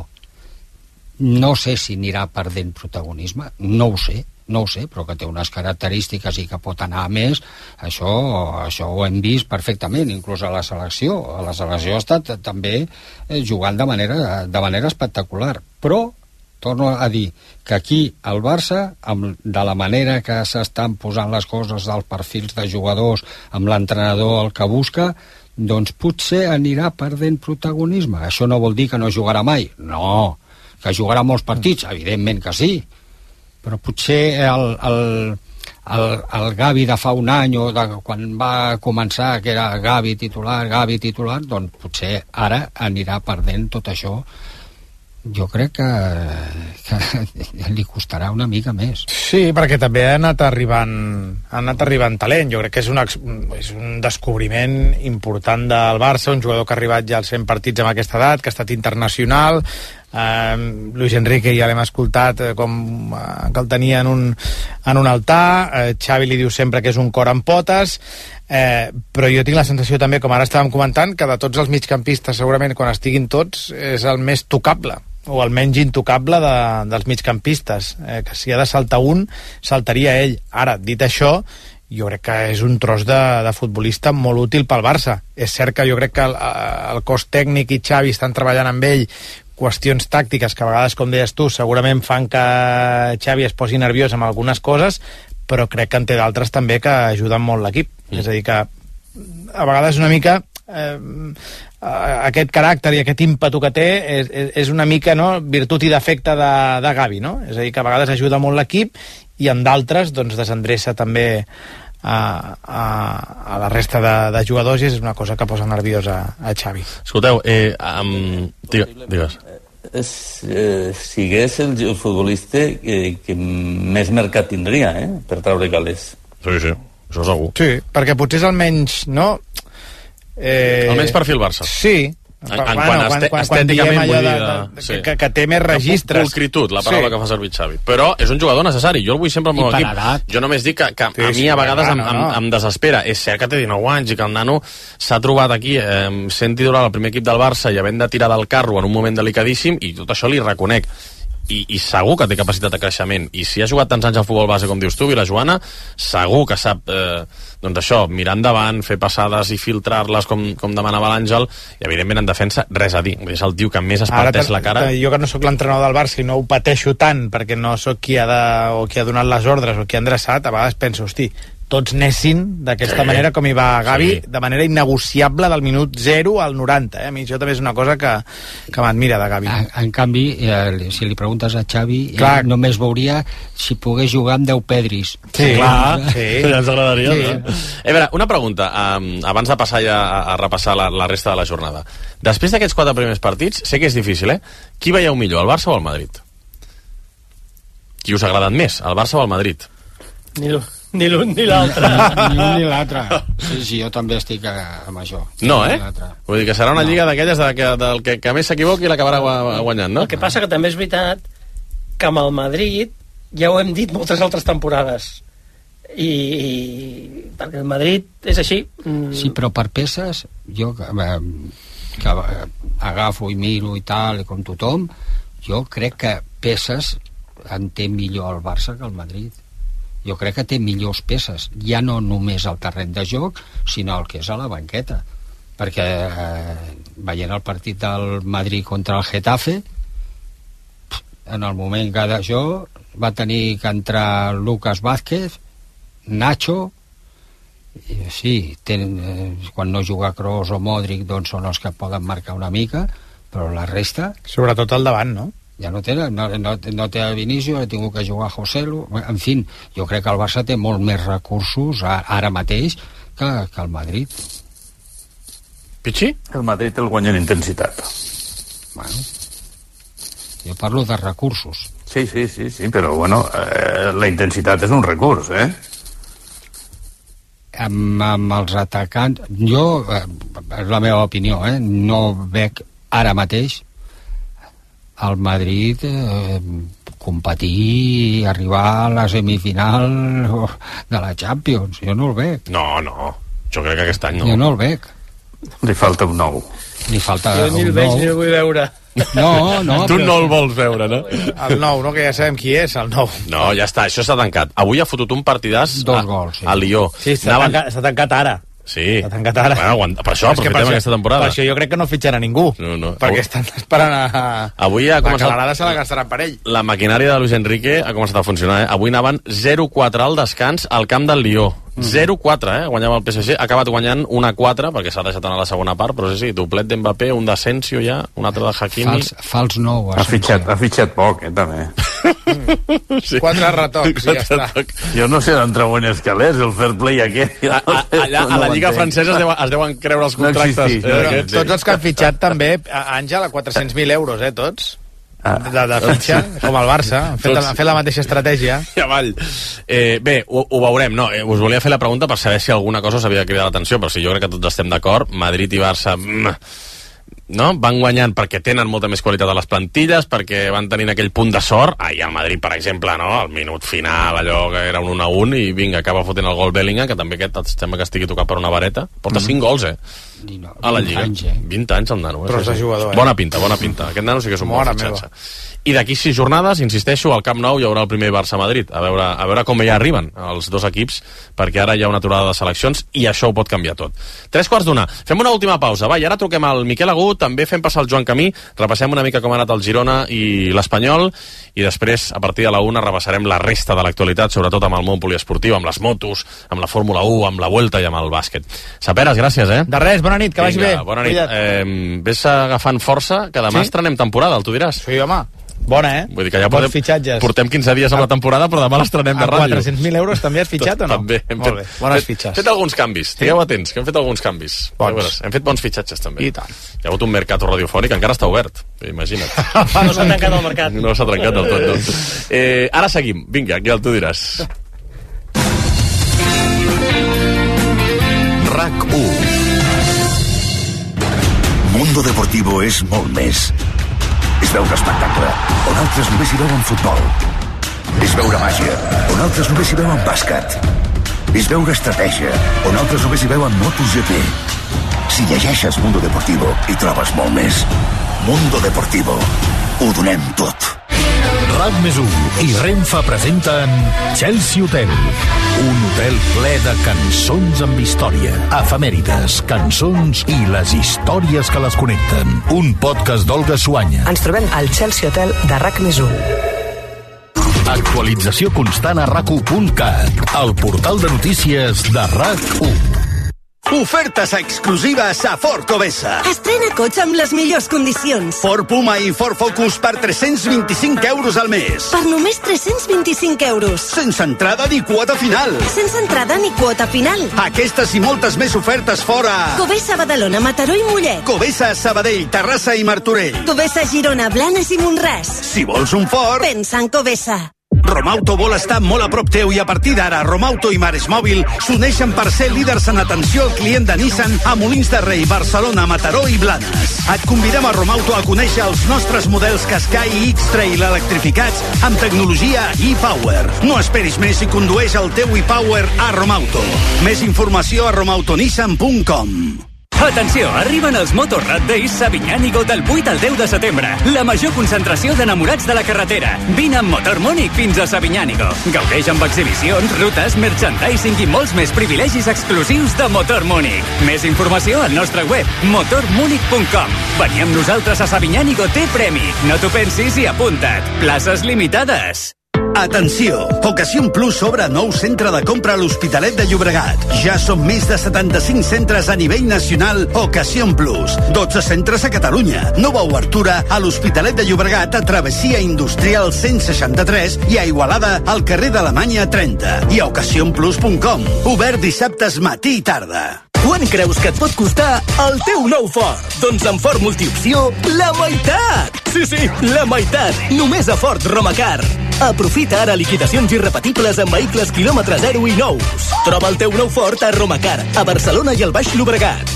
No sé si anirà perdent protagonisme, no ho sé, però que té unes característiques i que pot anar a més, això ho hem vist perfectament, inclús a la selecció. A la selecció ha estat també jugant de manera espectacular, però torno a dir que aquí al Barça, de la manera que s'estan posant les coses dels perfils de jugadors, amb l'entrenador el que busca, doncs potser anirà perdent protagonisme. Això no vol dir que no jugarà mai, no, que jugarà molts partits, evidentment que sí, però potser el Gavi de fa un any o quan va començar que era Gavi titular, doncs potser ara anirà perdent tot això. Jo crec que li costarà una mica més. Sí, perquè també ha anat arribant talent. Jo crec que és un descobriment important del Barça, un jugador que ha arribat ja als 100 partits amb aquesta edat, que ha estat internacional. Luis Enrique ja l'hem escoltat com que el tenia en un altar. Xavi li diu sempre que és un cor amb potes, però jo tinc la sensació també, com ara estàvem comentant, que de tots els migcampistes segurament quan estiguin tots és el més tocable o el menys intocable dels migcampistes, que si ha de saltar un saltaria ell. Ara, dit això, jo crec que és un tros de futbolista molt útil pel Barça. És cert que jo crec que el cos tècnic i Xavi estan treballant amb ell qüestions tàctiques que a vegades, com deies tu, segurament fan que Xavi es posi nerviós amb algunes coses, però crec que en té d'altres també que ajuden molt l'equip. És a dir, que a vegades una mica aquest caràcter i aquest ímpetu que té és una mica, no?, virtut i defecte de Gavi, no? És a dir, que a vegades ajuda molt l'equip i en d'altres doncs desendreça també a la resta de jugadors, i és una cosa que posa nerviós a Xavi. Escolteu, digues. Sigués el futbolista que més mercat tindria, per treure calés. Sí, això segur. Sí, perquè potser és el menys, no? Almenys perfil Barça. Sí. Quan estèticament vull dir que té més registres. Pulcritud, la paraula que fa servir Xavi. Però és un jugador necessari, jo el vull sempre al meu equip. Jo només dic que a mi a vegades em desespera. És cert que té 19 anys i que el nano s'ha trobat aquí sent titular al primer equip del Barça i havent de tirar del carro en un moment delicadíssim, i tot això li reconec. I segur que té capacitat de creixement, i si ha jugat tants anys al futbol base com dius tu, i la Joana segur que sap doncs això, mirar endavant, fer passades i filtrar-les com demanava l'Àngel, i evidentment en defensa res a dir, és el tio que més es parteix la cara. Jo que no sóc l'entrenador del Barça i no ho pateixo tant perquè no sóc qui ha donat les ordres o qui ha endreçat, a vegades penso, hosti, tots anessin d'aquesta manera com hi va Gavi, de manera innegociable del minut 0 al 90. A mi això també és una cosa que m'admira de Gavi. En canvi, si li preguntes a Xavi, només veuria si pogués jugar amb 10 Pedris. Sí, clar, ja ens agradaria. Sí. A veure, una pregunta, abans de passar ja a repassar la resta de la jornada. Després d'aquests 4 primers partits, sé que és difícil, qui veieu millor, el Barça o el Madrid? Qui us ha agradat més, el Barça o el Madrid? Ni l'un ni l'altre. Ni un ni l'altre. Sí, jo també estic amb això. No, Vull dir que serà una lliga d'aquelles del que més s'equivoqui l'acabarà guanyant, no? El que passa que també és veritat que amb el Madrid ja ho hem dit moltes altres temporades. I perquè el Madrid és així. Sí, però per peces, jo que agafo i miro i tal, com tothom, jo crec que peces en té millor el Barça que el Madrid. Jo crec que té millors peces, ja no només al terreny de joc, sinó el que és a la banqueta. Perquè veient el partit del Madrid contra el Getafe, en el moment que d'això va tenir que entrar Lucas Vázquez, Nacho, sí, quan no juga Kroos o Modric, doncs són els que poden marcar una mica, però la resta... Sobretot al davant, no? Ja no té Vinícius, ha tingut que jugar Joselu, en fi, jo crec que el Barça té molt més recursos ara mateix que el Madrid. Pichi? El Madrid el guanya en intensitat. Bueno, jo parlo de recursos. Sí, però bueno, la intensitat és un recurs, amb els atacants, jo, és la meva opinió, no veig ara mateix el Madrid competir i arribar a la semifinal de la Champions. Jo no el veig. No, jo crec que aquest any no. Jo no el veig. Li falta un nou. Li falta jo ni el veig ni el vull veure. No, tu no el vols veure, no? El nou, no? Que ja sabem qui és, el nou. No, ja està, això s'ha tancat. Avui ha fotut un partidàs 2 gols, a Lió. Sí, s'ha tancat ara. Sí. S'ha tancat ara. Bueno, per això aprofitem aquesta temporada. Per això jo crec que no fitxarà ningú. No. Perquè estan esperant avui ha començat... La calarada se la gastaran per ell. La maquinària de Luis Enrique ha començat a funcionar, Avui anaven 0-4 al descans al camp del Lió. 0-4, guanyava el PSG, ha acabat guanyant 1-4 perquè s'ha deixat anar a la segona part, però sí, doblet d'Mbappé, un d'Asensio ja, un altre de Hakimi. Fals nou. Ha fitxat poc, també. 4 retocs, ja està. Jo no sé d'on treuen els calés, el fair play aquest. Allà, a la Lliga Francesa es deuen creure els contractes. Tots els que han fitxat també, Àngel, a 400.000 euros, tots. De fitxa, com el Barça, han fet la mateixa estratègia. I avall. Bé, ho veurem, no? Us volia fer la pregunta per saber si alguna cosa us havia de cridar l'atenció, però si jo crec que tots estem d'acord, Madrid i Barça no? Van guanyant perquè tenen molta més qualitat a les plantilles, perquè van tenint aquell punt de sort. I el Madrid, per exemple, no? El minut final, allò que era un 1-1 i vinga, acaba fotent el gol Bellingham, que també aquest sembla que estigui tocat per una vareta. Porta 5 gols, a la Lliga. 20 anys el nano. Però és de jugador, Bona pinta. Aquest nano sí que és un bon fitxatge. I d'aquí 6 jornades, insisteixo, al Camp Nou hi haurà el primer Barça-Madrid. A veure com ja arriben els dos equips, perquè ara hi ha una aturada de seleccions i això ho pot canviar tot. 3:15. Fem una última pausa. Va, i ara truquem al Miquel Agut, també fem passar el Joan Camí, repassem una mica com ha anat el Girona i l'Espanyol, i després, a partir de la 1, repassarem la resta de l'actualitat, sobretot amb el món poliesportiu, amb les motos, amb la Fórmula 1, amb la Vuelta i amb el bàsquet. Saperes, gràcies, De res, bona nit, que vagi bé. Bona nit. Ves agafant força, que demà estrenem temporada, el tu diràs. Sí, home. Bona, Vull dir que ja portem 15 dies amb la temporada, però demà l'estrenem de ràdio. 400.000 euros també has fitxat o no? També. Molt bé, bones fitxes. Hem fet alguns canvis, estigueu atents, que hem fet alguns canvis. Hem fet bons fitxatges també. I tant. Hi ha hagut un mercat radiofònic, encara està obert, imagina't. No s'ha trencat el mercat. No s'ha trencat del tot, no. Ara seguim, vinga, ja el tu diràs. RAC1. Mundo Deportivo és molt més. És veure espectacle, on altres només hi veuen futbol. És veure màgia, on altres només hi veuen bàsquet. És veure estratègia, on altres només hi veuen MotoGP. Si llegeixes Mundo Deportivo, hi trobes molt més. Mundo Deportivo. Ho donem tot. RAC+1 i Renfe presenten Chelsea Hotel, un hotel ple de cançons amb història, efemèrides, cançons i les històries que les connecten. Un podcast d'Olga Suanya. Ens trobem al Chelsea Hotel de RAC+1. Actualització constant a RAC1.cat, el portal de notícies de RAC1. Ofertes exclusives a Ford Covesa. Estrena cotxe amb les millors condicions. Ford Puma i Ford Focus per 325 euros al mes. Per només 325 euros. Sense entrada ni quota final. Sense entrada ni quota final. Aquestes i moltes més ofertes fora. Covesa, Badalona, Mataró i Mollet. Covesa, Sabadell, Terrassa i Martorell. Covesa, Girona, Blanes i Montràs. Si vols un Ford, pensa en Covesa. Romauto vol estar molt a prop teu i a partir d'ara Romauto i Mares Mòbil s'uneixen per ser líders en atenció al client de Nissan a Molins de Rei, Barcelona, Mataró i Blanes. Et convidem a Romauto a conèixer els nostres models Qashqai i X-Trail electrificats amb tecnologia e-Power. No esperis més i condueix el teu e-Power a Romauto. Més informació a romautonissan.com. Atenció, arriben els Motorrad Days Sabinyànigo del 8 al 10 de setembre. La major concentració d'enamorats de la carretera. Vine amb Motor Múnich fins a Sabinyànigo. Gaudeix amb exhibicions, rutes, merchandising i molts més privilegis exclusius de Motor Múnich. Més informació al nostre web, motormunic.com. Venir amb nosaltres a Sabinyànigo té premi. No t'ho pensis i apunta't. Places limitades. Atenció! Ocasión Plus obre nou centre de compra a l'Hospitalet de Llobregat. Ja són més de 75 centres a nivell nacional Ocasión Plus. 12 centres a Catalunya. Nova obertura a l'Hospitalet de Llobregat a Travessia Industrial 163 i a Igualada al carrer d'Alemanya 30. I a ocasionplus.com. Obert dissabtes matí i tarda. Quant creus que et pot costar el teu nou Ford? Doncs amb Ford Multiopció, la meitat! Sí, la meitat! Només a Ford Romacar. Aprofita ara liquidacions irrepetibles en vehicles quilòmetre 0 i nous. Troba el teu nou Ford a Romacar, a Barcelona i al Baix Llobregat.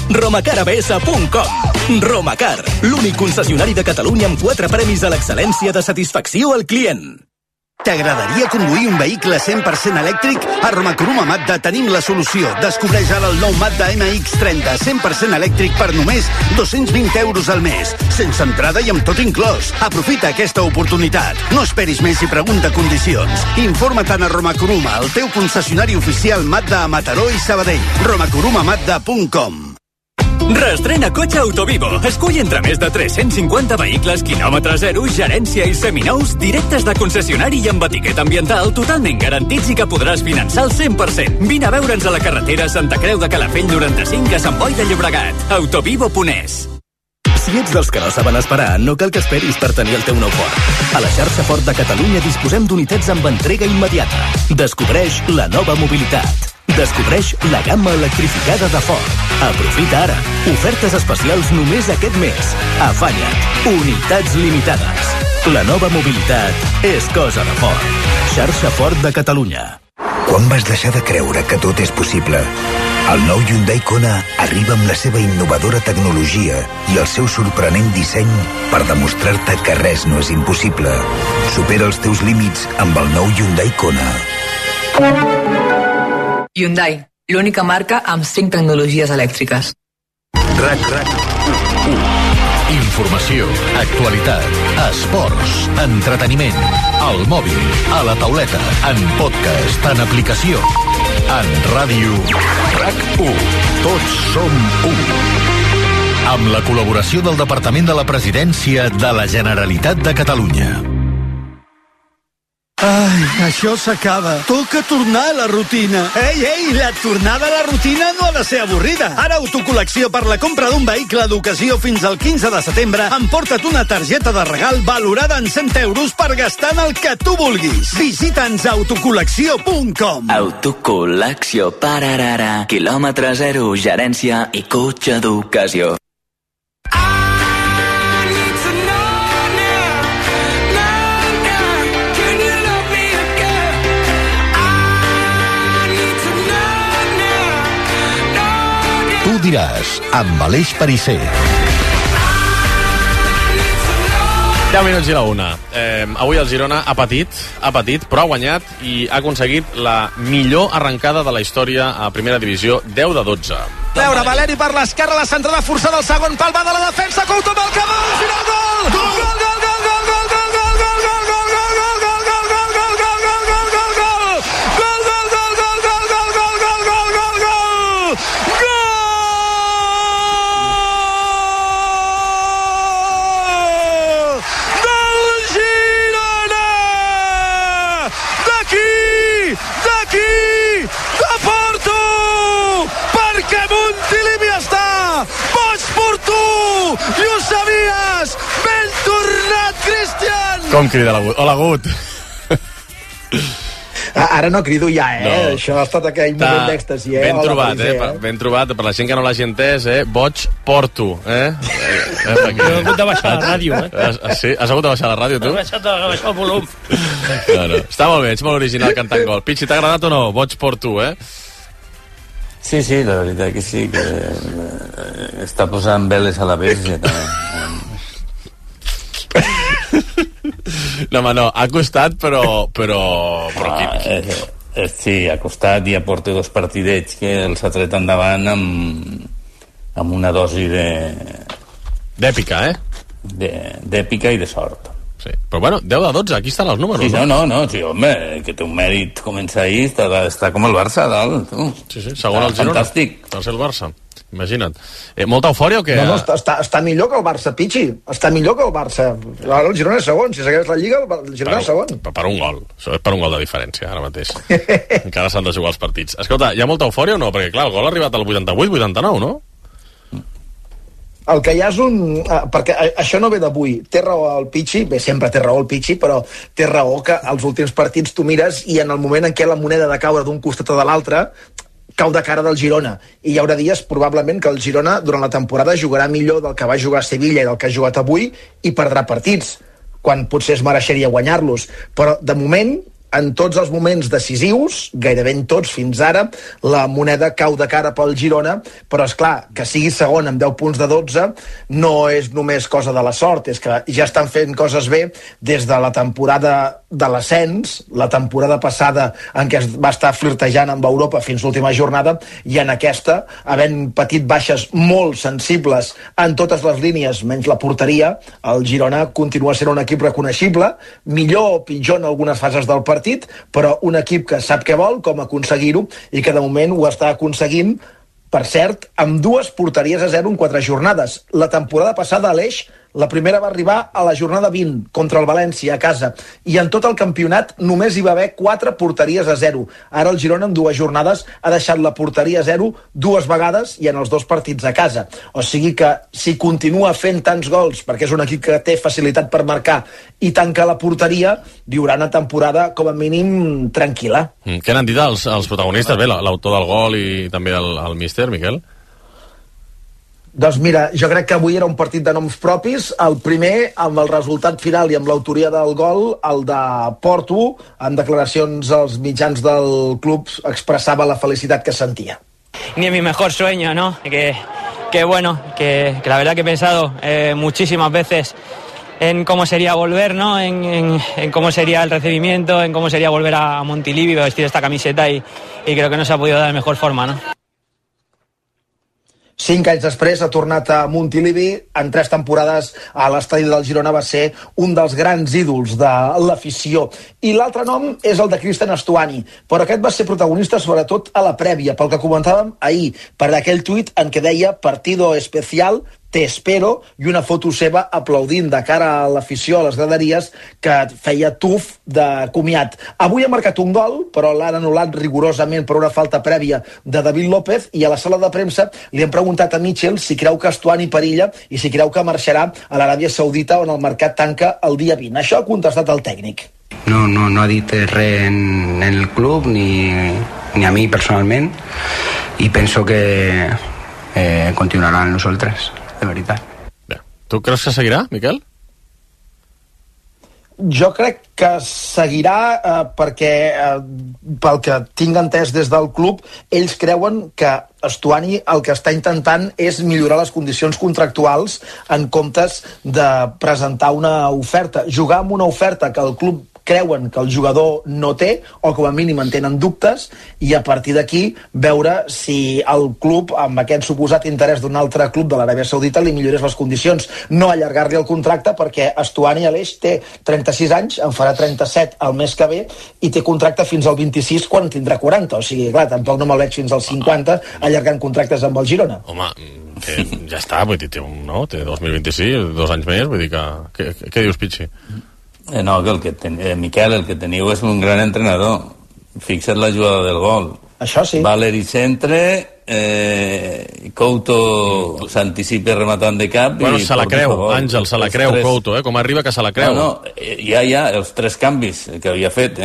romacarabs.com. Romacar, l'únic concessionari de Catalunya amb 4 premis a l'excel·lència de satisfacció al client. T'agradaria conduir un vehicle 100% elèctric? A Romacoruma Mazda tenim la solució. Descobreix ara el nou Mazda MX-30 100% elèctric per només 220 euros al mes. Sense entrada i amb tot inclòs. Aprofita aquesta oportunitat. No esperis més i pregunta condicions. Informa't a Romacoruma, el teu concessionari oficial Mazda a Mataró i Sabadell. romacorumamazda.com. Reestrena cotxe Autovivo. Escull entre més de 350 vehicles quilòmetre 0, gerència i seminous directes de concessionari i amb etiqueta ambiental totalment garantits i que podràs finançar al 100%. Vine a veure'ns a la carretera Santa Creu de Calafell 95 a Sant Boi de Llobregat. Autovivo.es. Si ets dels que no saben esperar, no cal que esperis per tenir el teu nou Ford. A la xarxa Ford de Catalunya disposem d'unitats amb entrega immediata. Descobreix la nova mobilitat. Descobreix la gamma electrificada de Ford. Aprofita ara. Ofertes especials només aquest mes. Afanya't. Unitats limitades. La nova mobilitat és cosa de Ford. Xarxa Ford de Catalunya. Quan vas deixar de creure que tot és possible? El nou Hyundai Kona arriba amb la seva innovadora tecnologia i el seu sorprenent disseny per demostrar-te que res no és impossible. Supera els teus límits amb el nou Hyundai Kona. Hyundai, l'única marca amb 5 tecnologies elèctriques. RAC1. Informació, actualitat, esports, entreteniment, al mòbil, a la tauleta, en podcast, en aplicació, en ràdio RAC1. Tots som u. Amb la col·laboració del Departament de la Presidència de la Generalitat de Catalunya. Ai, això s'acaba. Toca tornar a la rutina. Ei, la tornada a la rutina no ha de ser avorrida. Ara Autocol·lecció per la compra d'un vehicle d'ocasió fins al 15 de setembre emporta't una targeta de regal valorada en 100 euros per gastar en el que tu vulguis. Visita'ns a autocol·lecció.com. Autocol·lecció Pararara. Quilòmetre zero, gerència i cotxe d'ocasió. Tu diràs, amb Aleix Perisser. 10 minuts i la una. Avui el Girona ha patit, però ha guanyat i ha aconseguit la millor arrencada de la història a primera divisió, 10 de 12. Veure, Valeri per l'esquerra, la centrada forçada al segon pal, va de la defensa, Couto amb el cabal, final gol! Gol, gol, gol, gol, gol, gol, gol, gol, gol, gol, gol, gol, i ho sabies! Ben tornat, Cristian! Com crida l'Agut? Hola, Agut! Ara no crido ja, No. Això ha estat aquell moment d'èxtasi, Ben trobat, ben trobat. Per la gent que no l'hagi entès, boig porto, Jo he hagut de baixar la ràdio, Sí? Has hagut de baixar la ràdio, tu? He baixat el volum. No. Està molt bé, ets molt original cantant gol. Pichi, t'ha agradat o no? Boig porto, Sí, la veritat que sí, que està posant veles a la verge, també. No, home, no, ha costat, però sí, ha costat i aporta dos partidets que els ha tret endavant amb una dosi d'èpica, d'èpica i de sort. Sí. Però bueno, 10 de 12, aquí estan els números. Sí, no, sí, home, que té un mèrit començar ahir, està com el Barça a dalt, tu. Sí, segon el Girona. Fantàstic. Tercer el Barça, imagina't. Molta eufòria o què? No, està millor que el Barça, Pichi. Està millor que el Barça. Ara el Girona és segon, si segueix la Lliga, el Girona és segon. Per un gol, això és per un gol de diferència, ara mateix. Encara s'han de jugar els partits. Escolta, hi ha molta eufòria o no? Perquè clar, el gol ha arribat al 88-89, no? El que hi ha és perquè això no ve d'avui. Té raó el Pichi, sempre té raó el Pichi, però té raó que als últims partits tu mires i en el moment en què la moneda ha de caure d'un costat o de l'altre, cau de cara del Girona. I hi haurà dies, probablement, que el Girona, durant la temporada, jugarà millor del que va jugar a Sevilla i del que ha jugat avui i perdrà partits, quan potser es mereixeria guanyar-los. Però, de moment, en tots els moments decisius, gairebé en tots fins ara, la moneda cau de cara pel Girona, però és clar, que sigui segon amb 10 punts de 12 no és només cosa de la sort, és que ja estan fent coses bé des de la temporada de l'ascens, la temporada passada en què es va estar flirtejant amb Europa fins l'última jornada, i en aquesta, havent patit baixes molt sensibles en totes les línies, menys la porteria, el Girona continua sent un equip reconeixible, millor o pitjor en algunes fases del partit, però un equip que sap què vol, com aconseguir-ho, i que de moment ho està aconseguint, per cert, amb 2 porteries a 0 en 4 jornades. La temporada passada, Aleix, la primera va arribar a la jornada 20 contra el València a casa, i en tot el campionat només hi va haver 4 porteries a 0. Ara el Girona en 2 jornades ha deixat la porteria a 0 2 vegades i en els 2 partits a casa. O sigui que si continua fent tants gols, perquè és un equip que té facilitat per marcar i tanca la porteria, viurà una temporada com a mínim tranquil·la. Què n'han dit els protagonistes? Bé, l'autor del gol i també el míster, Miquel? Doncs mira, jo crec que avui era un partit de noms propis. El primer, amb el resultat final i amb l'autoria del gol, el de Porto, en declaracions als mitjans del club, expressava la felicitat que sentia. Ni en mi mejor sueño, ¿no? Que bueno, que la verdad que he pensado muchísimas veces en cómo sería volver, ¿no? En cómo sería el recibimiento, en cómo sería volver a Montilivi, vestir esta camiseta y creo que no se ha podido dar de mejor forma, ¿no? 5 anys després ha tornat a Montilivi. En 3 temporades a l'estadi del Girona va ser un dels grans ídols de l'afició. I l'altre nom és el de Cristian Stuani, però aquest va ser protagonista sobretot a la prèvia, pel que comentàvem ahir, per aquell tuit en què deia partido especial, te espero, i una foto seva aplaudint de cara a l'afició, a les graderies, que feia tuf de comiat. Avui ha marcat un gol, però l'han anul·lat rigorosament per una falta prèvia de David López, i a la sala de premsa li han preguntat a Mitchell si creu que Stuani perilla i si creu que marxarà a l'Aràbia Saudita, on el mercat tanca el dia 20. Això ha contestat el tècnic. No ha dit res en el club ni a mi personalment, i penso que continuarà amb nosaltres, de veritat. Bé. Tu creus que seguirà, Miquel? Jo crec que seguirà perquè, pel que tinc entès des del club, ells creuen que Stuani el que està intentant és millorar les condicions contractuals en comptes de presentar una oferta. Jugar amb una oferta que el club creuen que el jugador no té, o com a mínim en tenen dubtes, i a partir d'aquí veure si el club, amb aquest suposat interès d'un altre club de l'Aràbia Saudita, li millorés les condicions. No allargar-li el contracte, perquè Stuani Aleix té 36 anys, en farà 37 el mes que ve, i té contracte fins al 26 quan en tindrà 40. O sigui, clar, tampoc no me'l veig fins als 50 allargant contractes amb el Girona. Home, que ja està, vull dir, té 2026, 2 anys més, vull dir que... Què dius, Pichi? No, que Miquel, el que teniu és un gran entrenador. Fixa't la jugada del gol. Això sí. Valeri centre, Couto s'anticipa rematant de cap... Bueno, se la creu, Àngel, se la creu, Couto, com arriba que se la creu. No, ja, els 3 canvis que havia fet,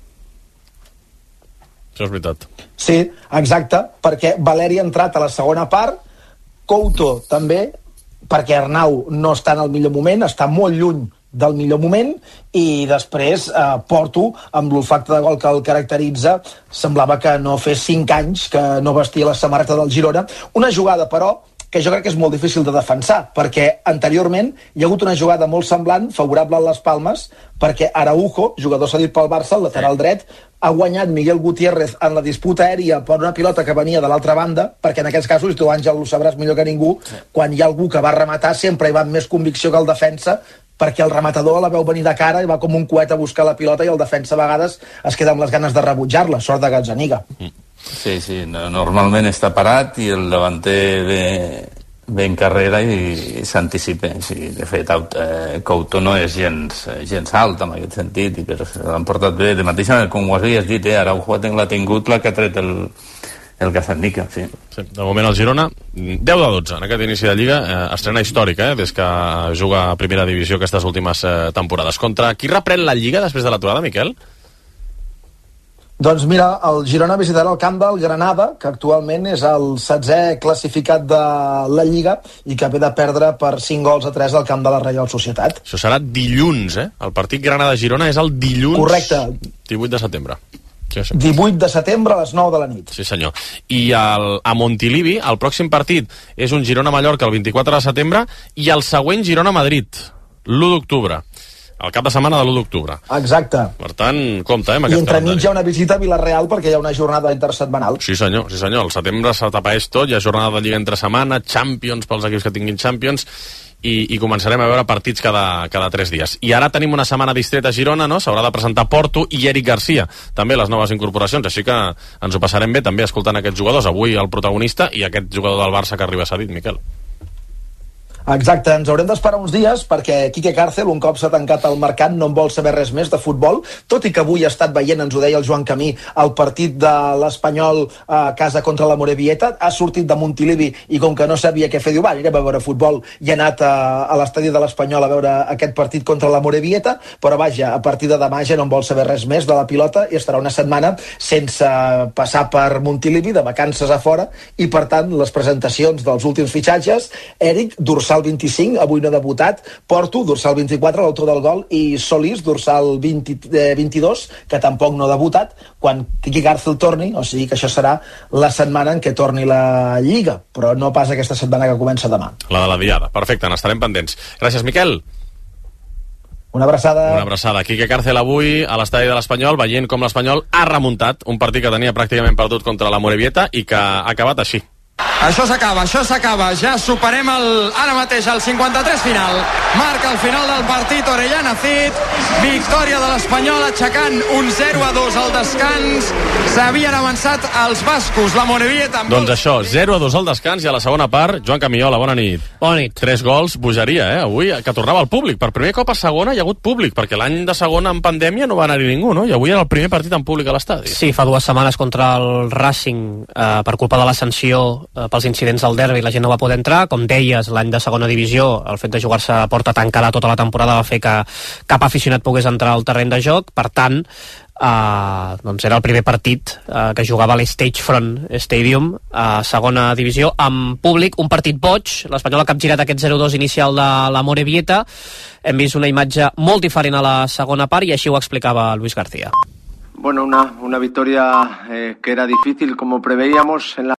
Això és veritat. Sí, exacte, perquè Valeri ha entrat a la segona part, Couto també, perquè Arnau no està en el millor moment, està molt lluny del millor moment, i després Porto, amb l'olfacte de gol que el caracteritza, semblava que no fes 5 anys que no vestia la samarreta del Girona. Una jugada, però, que jo crec que és molt difícil de defensar, perquè anteriorment hi ha hagut una jugada molt semblant, favorable a les Palmes, perquè Araujo, jugador cedit pel Barça, el lateral dret, ha guanyat Miguel Gutiérrez en la disputa aèria per una pilota que venia de l'altra banda, perquè en aquests casos, tu, Àngel, ho sabràs millor que ningú, quan hi ha algú que va rematar sempre hi va amb més convicció que el defensa, perquè el rematador la veu venir de cara i va com un coet a buscar la pilota, i el defensa a vegades es queda amb les ganes de rebutjar-la. Sort de Gazzaniga. Sí, normalment està parat i el davanter ve en carrera i s'anticipa. Sí, de fet, Couto no és gens alt en aquest sentit, però l'han portat bé. De mateixa manera, com ho havies dit, Araujo l'ha tingut la que ha tret el Gazzaniga, sí. De moment el Girona, 10 de 12 en aquest inici de Lliga, estrena històrica, des que juga a primera divisió aquestes últimes temporades. Contra qui reprèn la Lliga després de l'aturada, Miquel? Doncs mira, el Girona visitarà el camp del Granada, que actualment és el 16è classificat de la Lliga i que ve de perdre per 5-3 al camp de la Reial Societat. Això serà dilluns, El partit Granada-Girona és el dilluns... Correcte. 18 de setembre. Sí. 18 de setembre a les 9 de la nit. Sí, senyor. I a Montilivi, el pròxim partit és un Girona-Mallorca el 24 de setembre i el següent Girona-Madrid, l'1 d'octubre. El cap de setmana de l'1 d'octubre. Exacte. Per tant, compte, amb aquest calendari. I entremig hi ha una visita a Vilareal perquè hi ha una jornada intersetmanal. Sí, senyor. El setembre s'atapaeix tot, hi ha jornada de Lliga entre setmana, Champions pels equips que tinguin Champions, i començarem a veure partits cada 3 dies. I ara tenim una setmana distreta a Girona, no? S'haurà de presentar Porto i Eric Garcia, també les noves incorporacions, així que ens ho passarem bé també escoltant aquests jugadors. Avui el protagonista i aquest jugador del Barça que arriba cedit, Miquel. Exacte, ens haurem d'esperar uns dies perquè Quique Cárcel, un cop s'ha tancat el mercat, no en vol saber res més de futbol, tot i que avui ha estat veient, ens ho deia el Joan Camí, el partit de l'Espanyol a casa contra la Morevieta, ha sortit de Montilivi i com que no sabia què fer, diu, anirem a veure futbol, i ha anat a l'estadi de l'Espanyol a veure aquest partit contra la Morevieta, però vaja, a partir de demà ja no en vol saber res més de la pilota i estarà una setmana sense passar per Montilivi, de vacances a fora, i per tant les presentacions dels últims fitxatges, Eric, dorsal 25, avui no ha debutat, Porto, dorsal 24, l'autor del gol, i Solís, dorsal 22, que tampoc no ha debutat, quan Quique Cárcel torni, o sigui que això serà la setmana en què torni la Lliga, però no pas aquesta setmana que comença demà. La de la Diada, perfecte, n'estarem pendents. Gràcies, Miquel. Una abraçada. Una abraçada. Quique Cárcel avui a l'estadi de l'Espanyol, veient com l'Espanyol ha remuntat un partit que tenia pràcticament perdut contra la Morevieta i que ha acabat així. Això s'acaba. Ja superem ara mateix el 53 final. Marca el final del partit Orellana Cid. Victòria de l'Espanyol aixecant un 0-2 al descans. S'havien avançat els bascos, la Morevieta. Doncs això, 0-2 al descans i a la segona part, Joan Camiola, bona nit. Bona nit. 3 gols, bogeria, avui, que tornava el públic. Per primer cop a segona hi ha hagut públic, perquè l'any de segona en pandèmia no va anar-hi ningú, no? I avui era el primer partit en públic a l'estadi. Sí, fa 2 setmanes contra el Racing, per culpa de la sanció pels incidents del derbi, la gent no va poder entrar. Com deies, l'any de segona divisió, el fet de jugar-se a porta tancada tota la temporada va fer que cap aficionat pogués entrar al terreny de joc. Per tant, doncs era el primer partit que jugava a l'Stagefront Stadium a segona divisió amb públic, un partit boig. L'Espanyol ha capgirat aquest 0-2 inicial de la Morevieta. Hem vist una imatge molt diferent a la segona part i així ho explicava Luis García. Bueno, una victoria que era difícil como preveíamos en la